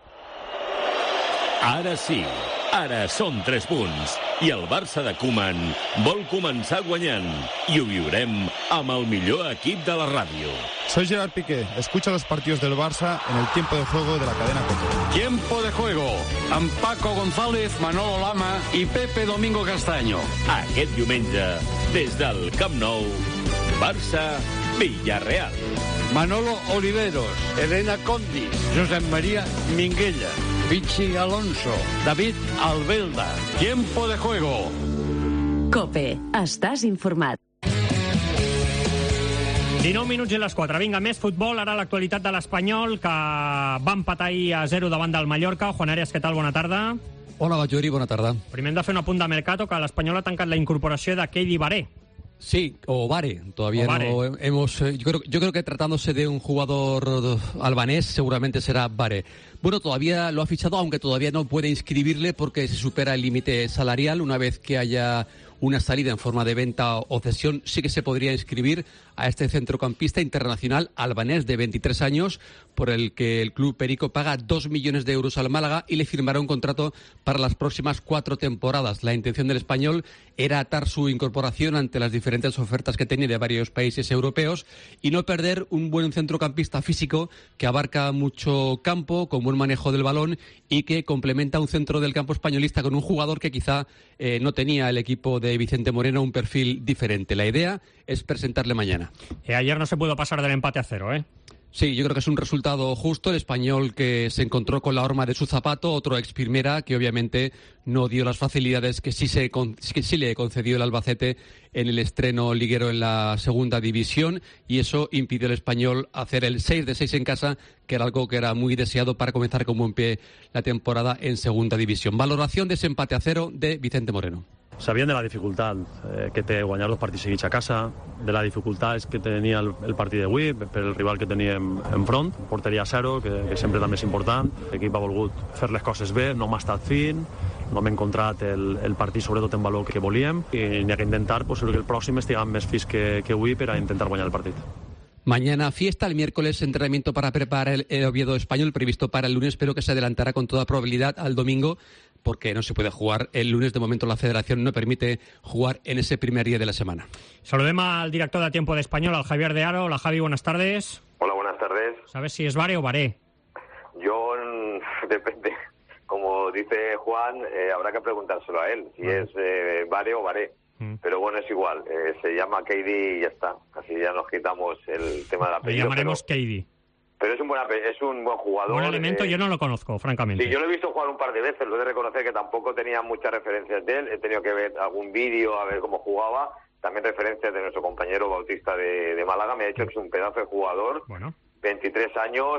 Ara sí, ara són 3 punts. I el Barça de Koeman vol començar guanyant. I ho viurem amb el millor equip de la ràdio. Soy Gerard Piqué. Escucha los partidos del Barça en el tiempo de juego de la cadena COPE. Tiempo de juego amb Paco González, Manolo Lama i Pepe Domingo Castaño. Aquest diumenge, des del Camp Nou, Barça-Villarreal. Manolo Oliveros, Elena Condis, Josep María Minguella, Vichy Alonso, David Albelda. Tiempo de juego. COPE. Estàs informat. 19 minuts i les 4. Vinga, més futbol. Ara l'actualitat de l'Espanyol, que va empatar ahir a 0 davant del Mallorca. Juan Arias, què tal? Bona tarda. Hola, Gajuri, bona tarda. Primer hem de fer un apunt de Mercato, que l'Espanyol ha tancat la incorporació de Keidi Baré. Sí, o Vare, todavía no hemos... yo creo que tratándose de un jugador albanés, seguramente será Vare. Bueno, todavía lo ha fichado, aunque todavía no puede inscribirle porque se supera el límite salarial. Una vez que haya una salida en forma de venta o cesión, sí que se podría inscribir a este centrocampista internacional albanés de 23 años, por el que el club perico paga 2 millones de euros al Málaga y le firmará un contrato para las próximas 4 temporadas. La intención del español era atar su incorporación ante las diferentes ofertas que tenía de varios países europeos y no perder un buen centrocampista físico que abarca mucho campo, con buen manejo del balón y que complementa un centro del campo españolista con un jugador que quizá no tenía el equipo de Vicente Moreno, un perfil diferente. La idea es presentarle mañana. Ayer no se pudo pasar del empate a 0, ¿eh? Sí, yo creo que es un resultado justo. El español que se encontró con la horma de su zapato, otro ex Primera que obviamente no dio las facilidades que sí le concedió el Albacete en el estreno liguero en la segunda división, y eso impidió al español hacer el 6 de 6 en casa, que era algo que era muy deseado para comenzar con buen pie la temporada en segunda división. Valoración de ese empate a 0 de Vicente Moreno. Sabien de la dificultat que té guanyar 2 partits seguits a casa, de la dificultat que tenia el partit d'avui per el rival que teníem enfront, porteria a 0, que sempre també és important. L'equip ha volgut fer les coses bé, no m'ha estat fin, no hem encontrat el partit sobretot en valor que volíem, i n'hi ha que intentar que el pròxim estiguem més fins que avui per a intentar guanyar el partit. Mañana fiesta, el miércoles entrenamiento para preparar el Oviedo español previsto para el lunes, pero que se adelantará con toda probabilidad al domingo, porque no se puede jugar el lunes. De momento la Federación no permite jugar en ese primer día de la semana. Saludem al director de Tiempo de Español, al Javier de Aro. Hola, Javi, buenas tardes. Hola, buenas tardes. ¿Sabes si es Vare o Baré? Yo, depende. Como dice Juan, habrá que preguntárselo a él, si es Vare o Baré. Pero bueno, es igual, se llama Keidi y ya está. Así ya nos quitamos el tema del apellido. Le llamaremos Keidi. Pero es un buen jugador. Buen elemento, yo no lo conozco, francamente. Sí, yo lo he visto jugar un par de veces, lo he de reconocer que tampoco tenía muchas referencias de él. He tenido que ver algún vídeo, a ver cómo jugaba. También referencias de nuestro compañero Bautista de Málaga. Me ha dicho que es un pedazo de jugador. Bueno. 23 años,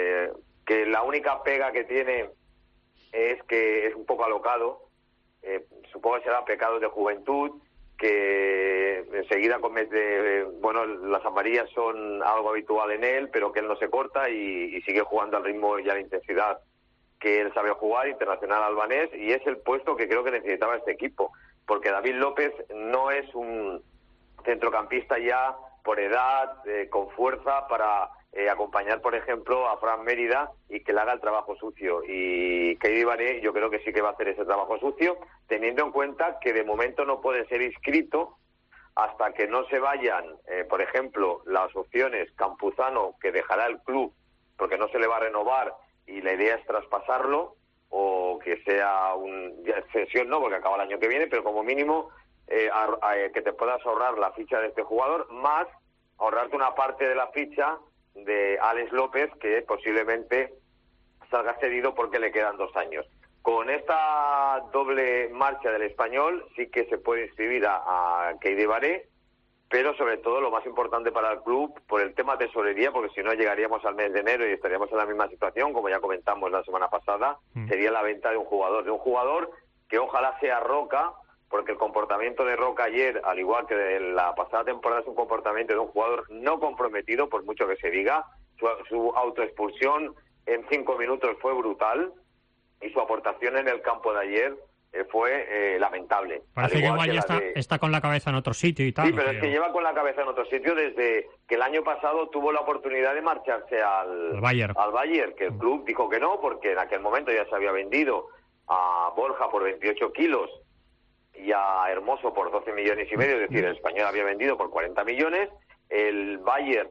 que la única pega que tiene es que es un poco alocado. Supongo que será pecado de juventud, que enseguida comete, las amarillas son algo habitual en él, pero que él no se corta y sigue jugando al ritmo y a la intensidad que él sabe jugar, internacional albanés, y es el puesto que creo que necesitaba este equipo, porque David López no es un centrocampista ya por edad, con fuerza para acompañar, por ejemplo, a Fran Mérida y que le haga el trabajo sucio. Y Keidi Baré yo creo que sí que va a hacer ese trabajo sucio, teniendo en cuenta que de momento no puede ser inscrito hasta que no se vayan, por ejemplo, las opciones Campuzano, que dejará el club porque no se le va a renovar y la idea es traspasarlo, o que sea una cesión, no, porque acaba el año que viene, pero como mínimo que te puedas ahorrar la ficha de este jugador, más ahorrarte una parte de la ficha de Alex López, que posiblemente salga cedido porque le quedan 2 años. Con esta doble marcha del Español sí que se puede inscribir a Keidi Baré, pero sobre todo lo más importante para el club, por el tema tesorería, porque si no llegaríamos al mes de enero y estaríamos en la misma situación, como ya comentamos la semana pasada, sería la venta de un jugador que ojalá sea Roca, porque el comportamiento de Roca ayer, al igual que de la pasada temporada, es un comportamiento de un jugador no comprometido, por mucho que se diga. Su autoexpulsión en 5 minutos fue brutal y su aportación en el campo de ayer fue lamentable. Parece que igual ya está con la cabeza en otro sitio y tal. Sí, pero es que lleva con la cabeza en otro sitio desde que el año pasado tuvo la oportunidad de marcharse al Bayern, que el club dijo que no, porque en aquel momento ya se había vendido a Borja por 28 kilos y a Hermoso por 12 millones y medio, es decir, el Español había vendido por 40 millones, el Bayern,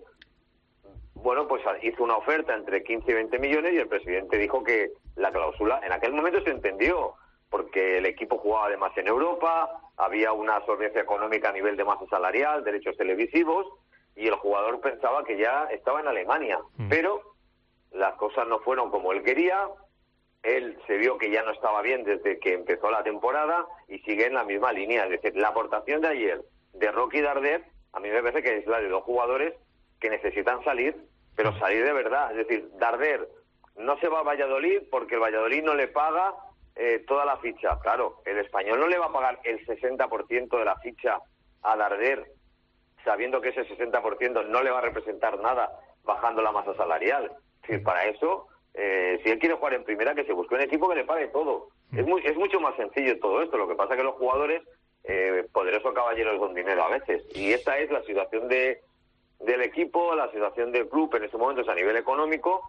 bueno, pues hizo una oferta entre 15 y 20 millones y el presidente dijo que la cláusula, en aquel momento se entendió, porque el equipo jugaba además en Europa, había una solvencia económica a nivel de masa salarial, derechos televisivos, y el jugador pensaba que ya estaba en Alemania, pero las cosas no fueron como él quería. Él se vio que ya no estaba bien desde que empezó la temporada y sigue en la misma línea. Es decir, la aportación de ayer de Rocky y Darder, a mí me parece que es la de dos jugadores que necesitan salir, pero salir de verdad. Es decir, Darder no se va a Valladolid porque el Valladolid no le paga toda la ficha. Claro, el Español no le va a pagar el 60% de la ficha a Darder, sabiendo que ese 60% no le va a representar nada bajando la masa salarial. Es decir, para eso... si él quiere jugar en primera, que se busque un equipo que le pague todo. Es mucho más sencillo todo esto. Lo que pasa es que los jugadores, poderosos caballeros con dinero a veces. Y esta es la situación del equipo, la situación del club en ese momento es a nivel económico.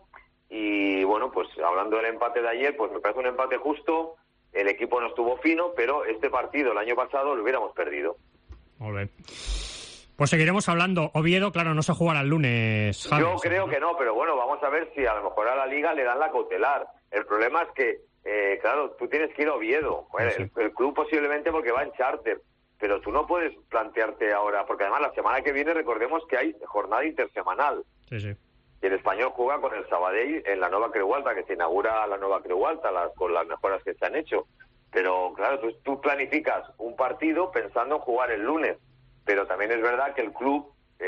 Y bueno, pues hablando del empate de ayer, pues me parece un empate justo. El equipo no estuvo fino, pero este partido el año pasado lo hubiéramos perdido. Muy bien. Pues seguiremos hablando. Oviedo, claro, no se jugará el lunes, Javi. Yo creo que no, pero bueno, vamos a ver si a lo mejor a la Liga le dan la cautelar. El problema es que, claro, tú tienes que ir a Oviedo. Bueno, sí. El club posiblemente porque va en charter, pero tú no puedes plantearte ahora, porque además la semana que viene recordemos que hay jornada intersemanal. Sí, sí. Y el Español juega con el Sabadell en la nueva Creu Alta, que se inaugura la nueva Creu Alta con las mejoras que se han hecho. Pero claro, tú planificas un partido pensando en jugar el lunes. Pero también es verdad que el club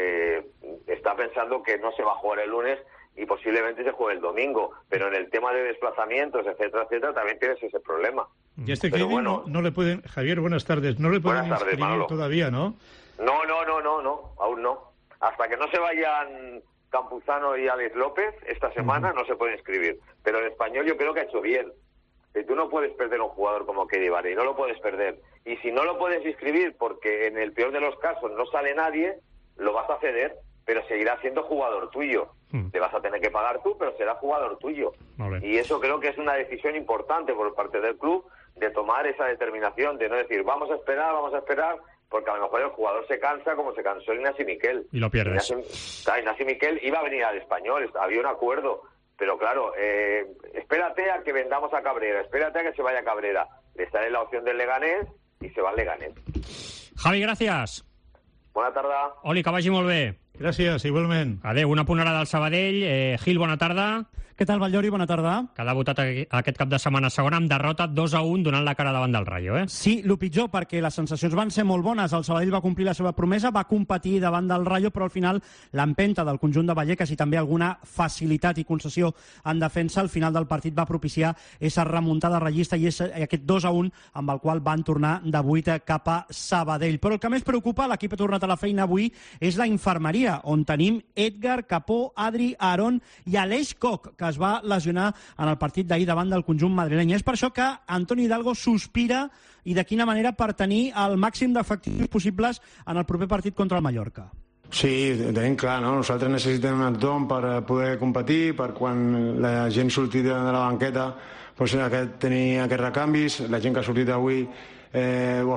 está pensando que no se va a jugar el lunes y posiblemente se juegue el domingo. Pero en el tema de desplazamientos, etcétera, etcétera, también tienes ese problema. Y Keidi bueno, no le pueden... Javier, buenas tardes. No le pueden inscribir todavía, ¿no? No, aún no. Hasta que no se vayan Campuzano y Alex López esta semana no se puede inscribir. Pero el Español yo creo que ha hecho bien. Tú no puedes perder un jugador como Keidi Baré, no lo puedes perder. Y si no lo puedes inscribir porque en el peor de los casos no sale nadie, lo vas a ceder, pero seguirá siendo jugador tuyo. Te vas a tener que pagar tú, pero será jugador tuyo. Y eso creo que es una decisión importante por parte del club, de tomar esa determinación, de no decir, vamos a esperar, porque a lo mejor el jugador se cansa como se cansó Ignasi Miquel. Y lo pierdes. Ignasi Miquel iba a venir al Español, había un acuerdo. Pero claro, espérate a que vendamos a Cabrera, espérate a que se vaya Cabrera. Le sale la opción del Leganés y se va al Leganés. Javi, gràcies. Bona tarda. Oli, que vagi molt bé. Gràcies, igualment. Adéu, una punt-hora del Sabadell. Gil, bona tarda. Què tal, Batllori? Bona tarda. Que ha debutat aquest cap de setmana segona amb derrota 2-1 donant la cara davant del Rayo, eh? Sí, el pitjor, perquè les sensacions van ser molt bones. El Sabadell va complir la seva promesa, va competir davant del Rayo, però al final l'empenta del conjunt de Vallecas i també alguna facilitat i concessió en defensa al final del partit va propiciar esa remuntada rayista i aquest 2-1 amb el qual van tornar de 8 cap a Sabadell. Però el que més preocupa, l'equip ha tornat a la feina avui, és la infermeria, on tenim Edgar, Capó, Adri, Aaron i Aleix Koch, que es va lesionar en el partit d'ahir davant del conjunt madrileny. És per això que Antoni Hidalgo sospira i de quina manera per tenir el màxim d'efectius possibles en el proper partit contra el Mallorca. Sí, tenim clar, no? Nosaltres necessitem un tothom per poder competir, per quan la gent surti de la banqueta pues, tenir aquests recanvis. La gent que ha sortit avui ho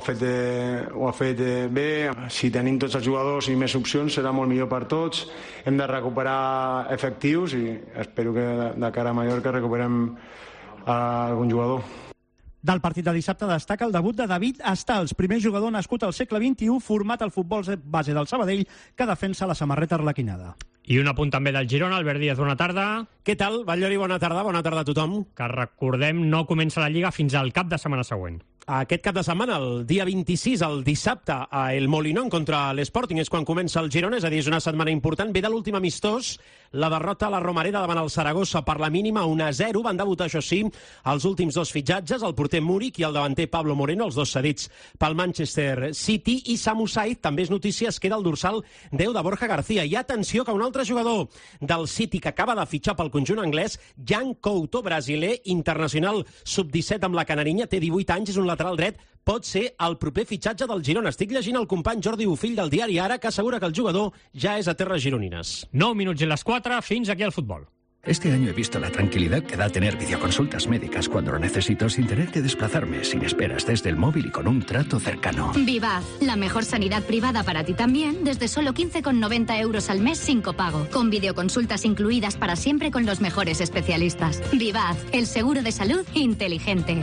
ha fet bé. Si tenim tots els jugadors i més opcions serà molt millor per tots. Hem de recuperar efectius i espero que de cara a Mallorca recuperem algun jugador. Del partit de dissabte destaca el debut de David Astals, primer jugador nascut al segle XXI, format al futbol base del Sabadell, que defensa la samarreta arlequinada. I un apunt també del Girona, Albert Díaz, bona tarda. Què tal, Batllori? Bona tarda a tothom. Que recordem, no comença la Lliga fins al cap de setmana següent. Aquest cap de setmana, el dia 26, el dissabte, a El Molinón contra l'Sporting, és quan comença el Girona, és a dir, és una setmana important. Ve de l'últim amistós, la derrota a la Romareda davant el Saragossa per la mínima 1-0. Van debutar, això sí, els últims dos fitxatges, el porter Múric i el davanter Pablo Moreno, els dos cedits pel Manchester City, i Samu Said, també és notícia, es queda el dorsal 10 de Borja García. I atenció que un altre jugador del City que acaba de fitxar pel conjunt anglès, Jan Couto, brasiler, internacional sub-17 amb la Canarinya, té 18 anys, és un lateral dret, pot ser el proper fitxatge del Girona. Estic llegint el company Jordi Bofill del diari Ara, que assegura que el jugador ja és a terres gironines. 9 minuts i les 4, fins aquí al futbol. Este año he visto la tranquilidad que da tener videoconsultas médicas cuando lo necesito sin tener que desplazarme, sin esperas desde el móvil y con un trato cercano. Vivaz, la mejor sanidad privada para ti también, desde solo 15,90 euros al mes sin copago, con videoconsultas incluidas para siempre con los mejores especialistas. Vivaz, el seguro de salud inteligente.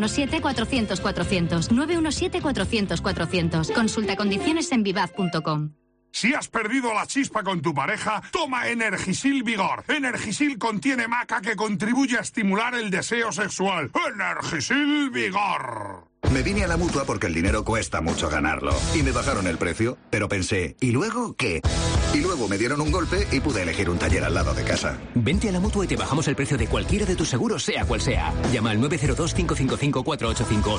917-400-400. 917-400-400. Consulta condiciones en vivaz.com. Si has perdido la chispa con tu pareja, toma Energisil Vigor. Energisil contiene maca que contribuye a estimular el deseo sexual. Energisil Vigor. Me vine a la Mutua porque el dinero cuesta mucho ganarlo. Y me bajaron el precio, pero pensé, ¿y luego qué? Y luego me dieron un golpe y pude elegir un taller al lado de casa. Vente a la Mutua y te bajamos el precio de cualquiera de tus seguros, sea cual sea. Llama al 902-555-485.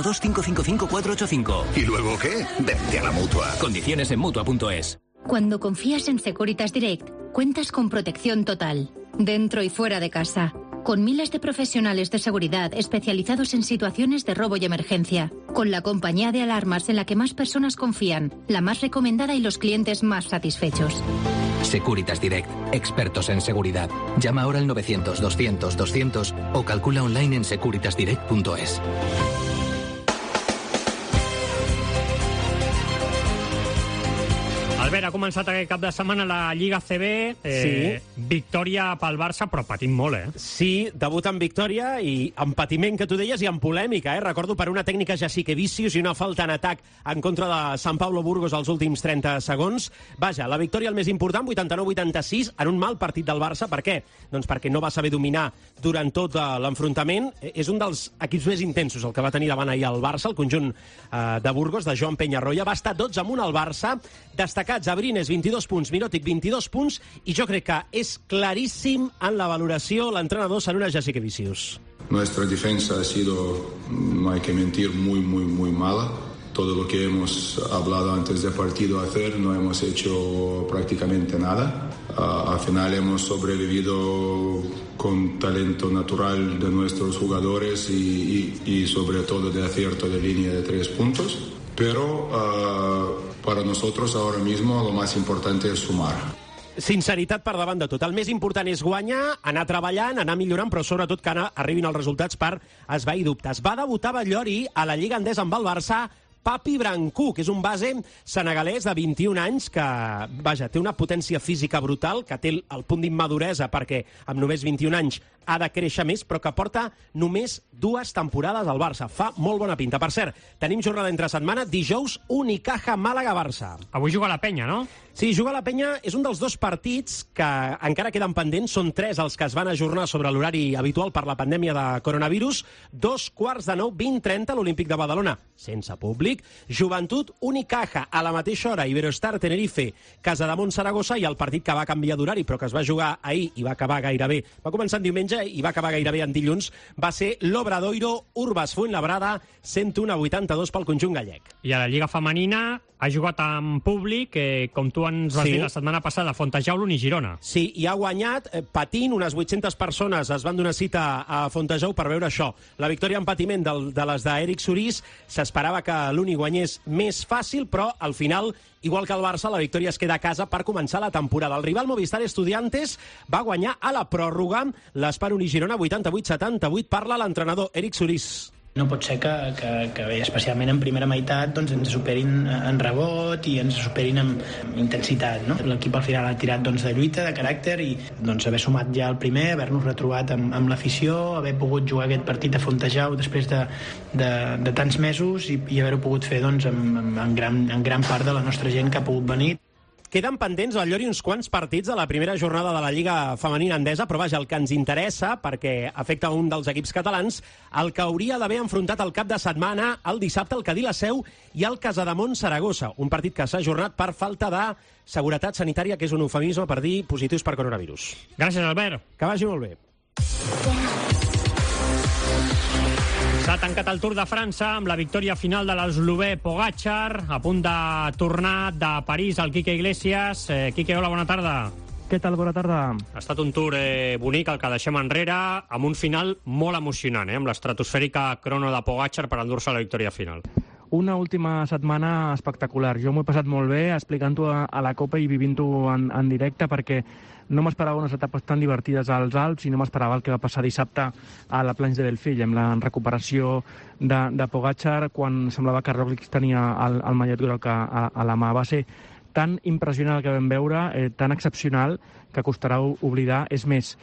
902-555-485. ¿Y luego qué? Vente a la Mutua. Condiciones en Mutua.es. Cuando confías en Securitas Direct, cuentas con protección total, dentro y fuera de casa, con miles de profesionales de seguridad especializados en situaciones de robo y emergencia, con la compañía de alarmas en la que más personas confían, la más recomendada y los clientes más satisfechos. Securitas Direct, expertos en seguridad. Llama ahora al 900-200-200 o calcula online en securitasdirect.es. Albert, ha començat aquest cap de setmana la Lliga CB, victòria pel Barça, però patint molt, eh? Sí, debut amb victòria i amb patiment, que tu deies, i amb polèmica, eh? Recordo per una tècnica Jasikevičius i una falta en atac en contra de San Pablo Burgos als últims 30 segons. Vaja, la victòria el més important, 89-86, en un mal partit del Barça. Per què? Doncs perquè no va saber dominar durant tot l'enfrontament. És un dels equips més intensos, el que va tenir davant ahir el Barça, el conjunt de Burgos, de Joan Peñarroya. Va estar 12-1 al Barça, destacats Abrines, 22 punts, Mirotic, 22 punts, i jo crec que és claríssim en la valoració l'entrenador Saruna Jasikevičius. Nuestra defensa ha sido, no hay que mentir, muy mala. Todo lo que hemos hablado antes del partido hacer, no hemos hecho prácticamente nada. Al final hemos sobrevivido con talento natural de nuestros jugadores y sobre todo de acierto de línea de 3 puntos. Pero para nosotros ahora mismo lo más importante es sumar. Sinceritat per davant de tot. El més important és guanyar, anar treballant, anar millorant, però sobretot que arribin els resultats per esvair dubtes. Va debutar Batllori a la Lliga Endesa amb el Barça Papi Brancú, que és un base senegalès de 21 anys que, vaja, té una potència física brutal, que té el punt d'immaduresa perquè amb només 21 anys ha de créixer més, però que porta només 2 temporades al Barça. Fa molt bona pinta. Per cert, tenim jornada entre setmana, dijous, Unicaja Màlaga-Barça. Avui juga la Penya, no? Sí, juga la Penya. És un dels 2 partits que encara queden pendents. Són 3 els que es van ajornar sobre l'horari habitual per la pandèmia de coronavirus. 2:45, 20:30, l'Olímpic de Badalona, sense públic. Joventut, Unicaja, a la mateixa hora, Iberostar, Tenerife, Casademont, Saragossa, i el partit que va canviar d'horari, però que es va jugar ahir i va acabar gairebé, va començar en diumenge i va acabar gairebé en dilluns, va ser l'Obradoiro Urbas Fuenlabrada, 101-82 pel conjunt gallec. I a la Lliga Femenina ha jugat amb públic, com tu ens vas dir la setmana passada, Fontajau-Lun i Girona. Sí, i ha guanyat patint. Unes 800 persones es van donar cita a Fontajau per veure això. La victòria en patiment de les d'Eric Surís. S'esperava que l'Uni guanyés més fàcil, però al final, igual que el Barça, la victòria es queda a casa per començar la temporada. El rival Movistar Estudiantes va guanyar a la pròrroga l'Espar Uni Girona 88-78. Parla l'entrenador Eric Surís. No pot ser que especialment en primera meitat, doncs, ens superin en rebot i ens superin en intensitat. No? L'equip al final ha tirat de lluita, de caràcter, i haver sumat ja el primer, haver-nos retrobat amb l'afició, haver pogut jugar aquest partit a Fontejau després de tants mesos i haver-ho pogut fer en gran part de la nostra gent que ha pogut venir. Queden pendents al Llori uns quants partits de la primera jornada de la Lliga Femenina Endesa, però vaja, el que ens interessa, perquè afecta un dels equips catalans, el que hauria d'haver enfrontat el cap de setmana, el dissabte, el Cadí la Seu i el Casademont Saragossa. Un partit que s'ha ajornat per falta de seguretat sanitària, que és un eufemisme per dir positius per coronavirus. Gràcies, Albert. Que vagi molt bé. S'ha tancat el Tour de França amb la victòria final de l'eslovè Pogačar, a punt de tornar de París al Quique Iglesias. Quique, hola, bona tarda. Què tal? Bona tarda. Ha estat un Tour bonic, el que deixem enrere, amb un final molt emocionant, amb l'estratosfèrica crono de Pogačar per endur-se la victòria final. Una última setmana espectacular. Jo m'ho he passat molt bé explicant-ho a la Copa i vivint-ho en directe, perquè no m'esperava unes etapes tan divertides als Alps i no m'esperava el que va passar dissabte a la Planche de Belfill, amb la recuperació de Pogačar, quan semblava que Roglic tenia el mallet groc a la mà. Va ser tan impressionant el que vam veure, tan excepcional, que costarà oblidar. És més,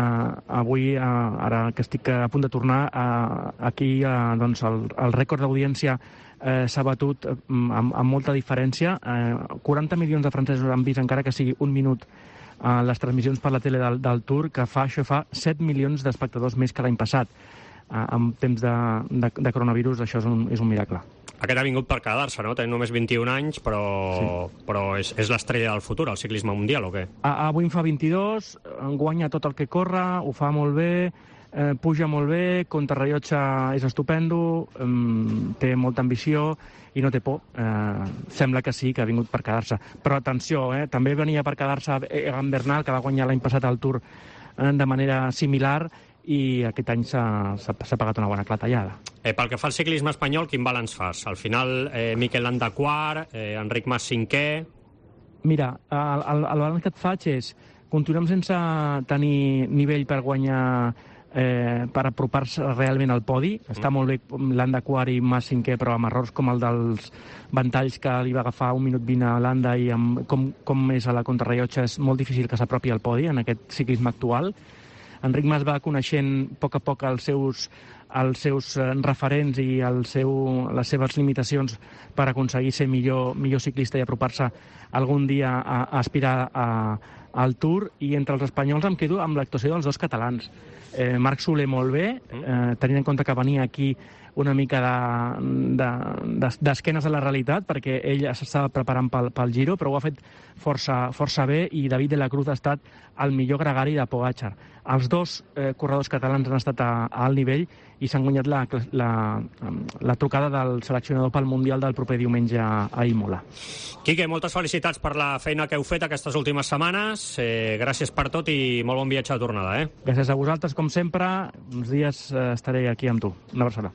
avui, ara que estic a punt de tornar, aquí doncs el rècord d'audiència s'ha batut amb molta diferència. 40 milions de francesos han vist, encara que sigui un minut, les transmissions per la tele del Tour, que això fa 7 milions d'espectadors més que l'any passat. En temps de coronavirus això és un miracle. Aquest ha vingut per quedar-se, no? Té només 21 anys, però és l'estrella del futur, el ciclisme mundial, o què? Avui en fa 22, guanya tot el que corre, ho fa molt bé, puja molt bé, contrarrellotge és estupendo, té molta ambició i no té por. Sembla que sí, que ha vingut per quedar-se. Però atenció, també venia per quedar-se Egan Bernal, que va guanyar l'any passat al Tour de manera similar, i aquest any s'ha pagat una bona clatellada. Pel que fa al ciclisme espanyol, quin balanç fas? Al final, Mikel Landa quart, Enric Mas cinquè... Mira, el balanç que et faig és: continuem sense tenir nivell per guanyar, per apropar-se realment al podi. Està molt bé Landa quart i Mas cinquè, però amb errors com el dels ventalls que li va agafar 1 minut 20 a Landa, i com és a la contrarrellotge, és molt difícil que s'apropi al podi en aquest ciclisme actual. Enric Mas va coneixent a poc a poc els seus referents i les seves limitacions per aconseguir ser millor ciclista i apropar-se algun dia a aspirar al Tour. I entre els espanyols em quedo amb l'actuació dels dos catalans. Marc Soler molt bé, tenint en compte que venia aquí una mica d'esquenes a la realitat, perquè ell s'estava preparant pel Giro, però ho ha fet força bé, i David de la Cruz ha estat el millor gregari de Pogačar. Els dos corredors catalans han estat a alt nivell i s'han guanyat la trucada del seleccionador pel Mundial del proper diumenge a Imola. Quique, moltes felicitats per la feina que heu fet aquestes últimes setmanes. Gràcies per tot i molt bon viatge de tornada. Gràcies a vosaltres, com sempre. Uns dies estaré aquí amb tu. Una abraçada.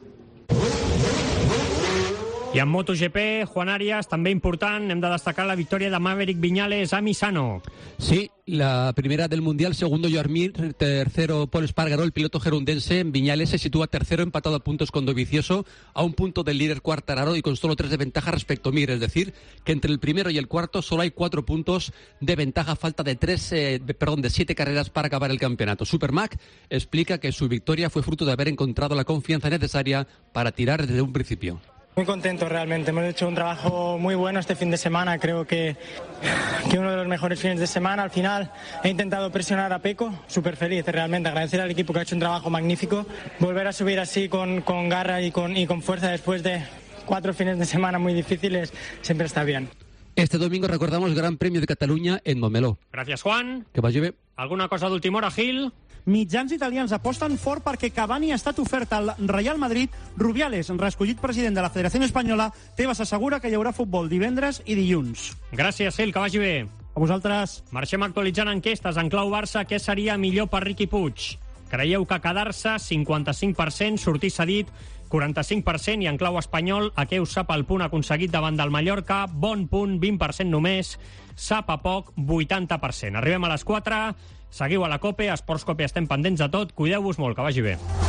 I en MotoGP, Juan Arias, també important, hem de destacar la victòria de Maverick Viñales a Misano. Sí, la primera del Mundial, segundo Joan Mir, tercero Paul Espargaró, el piloto gerundense. Viñales se sitúa tercero, empatado a puntos con Dovizioso, a un punto del líder Quartararo y con solo 3 de ventaja respecto a Mir, es decir, que entre el primero y el cuarto solo hay 4 puntos de ventaja, falta de 7 carreras para acabar el campeonato. Supermac explica que su victoria fue fruto de haber encontrado la confianza necesaria para tirar desde un principio. Muy contento realmente, hemos hecho un trabajo muy bueno este fin de semana, creo que uno de los mejores fines de semana. Al final he intentado presionar a Peco, súper feliz realmente, agradecer al equipo que ha hecho un trabajo magnífico, volver a subir así con garra y con fuerza después de 4 fines de semana muy difíciles, siempre está bien. Este domingo recordamos el Gran Premio de Cataluña en Montmeló. Gràcies, Juan. Que vagi bé. Alguna cosa d'última hora, Gil? Mitjans italians aposten fort perquè Cavani ha estat ofert al Real Madrid. Rubiales, reescollit president de la Federació Espanyola, Tebas assegura que hi haurà futbol divendres i dilluns. Gràcies, Gil, que vagi bé. A vosaltres. Marxem actualitzant enquestes. En clau Barça, què seria millor per Riqui Puig? Creieu que quedar-se? 55%, sortir cedit 45%, i en clau espanyol, a què us sap el punt aconseguit davant del Mallorca? Bon punt, 20% només, sap a poc, 80%. Arribem a les 4, seguiu a la COPE, a Esports COPE estem pendents de tot, cuideu-vos molt, que vagi bé.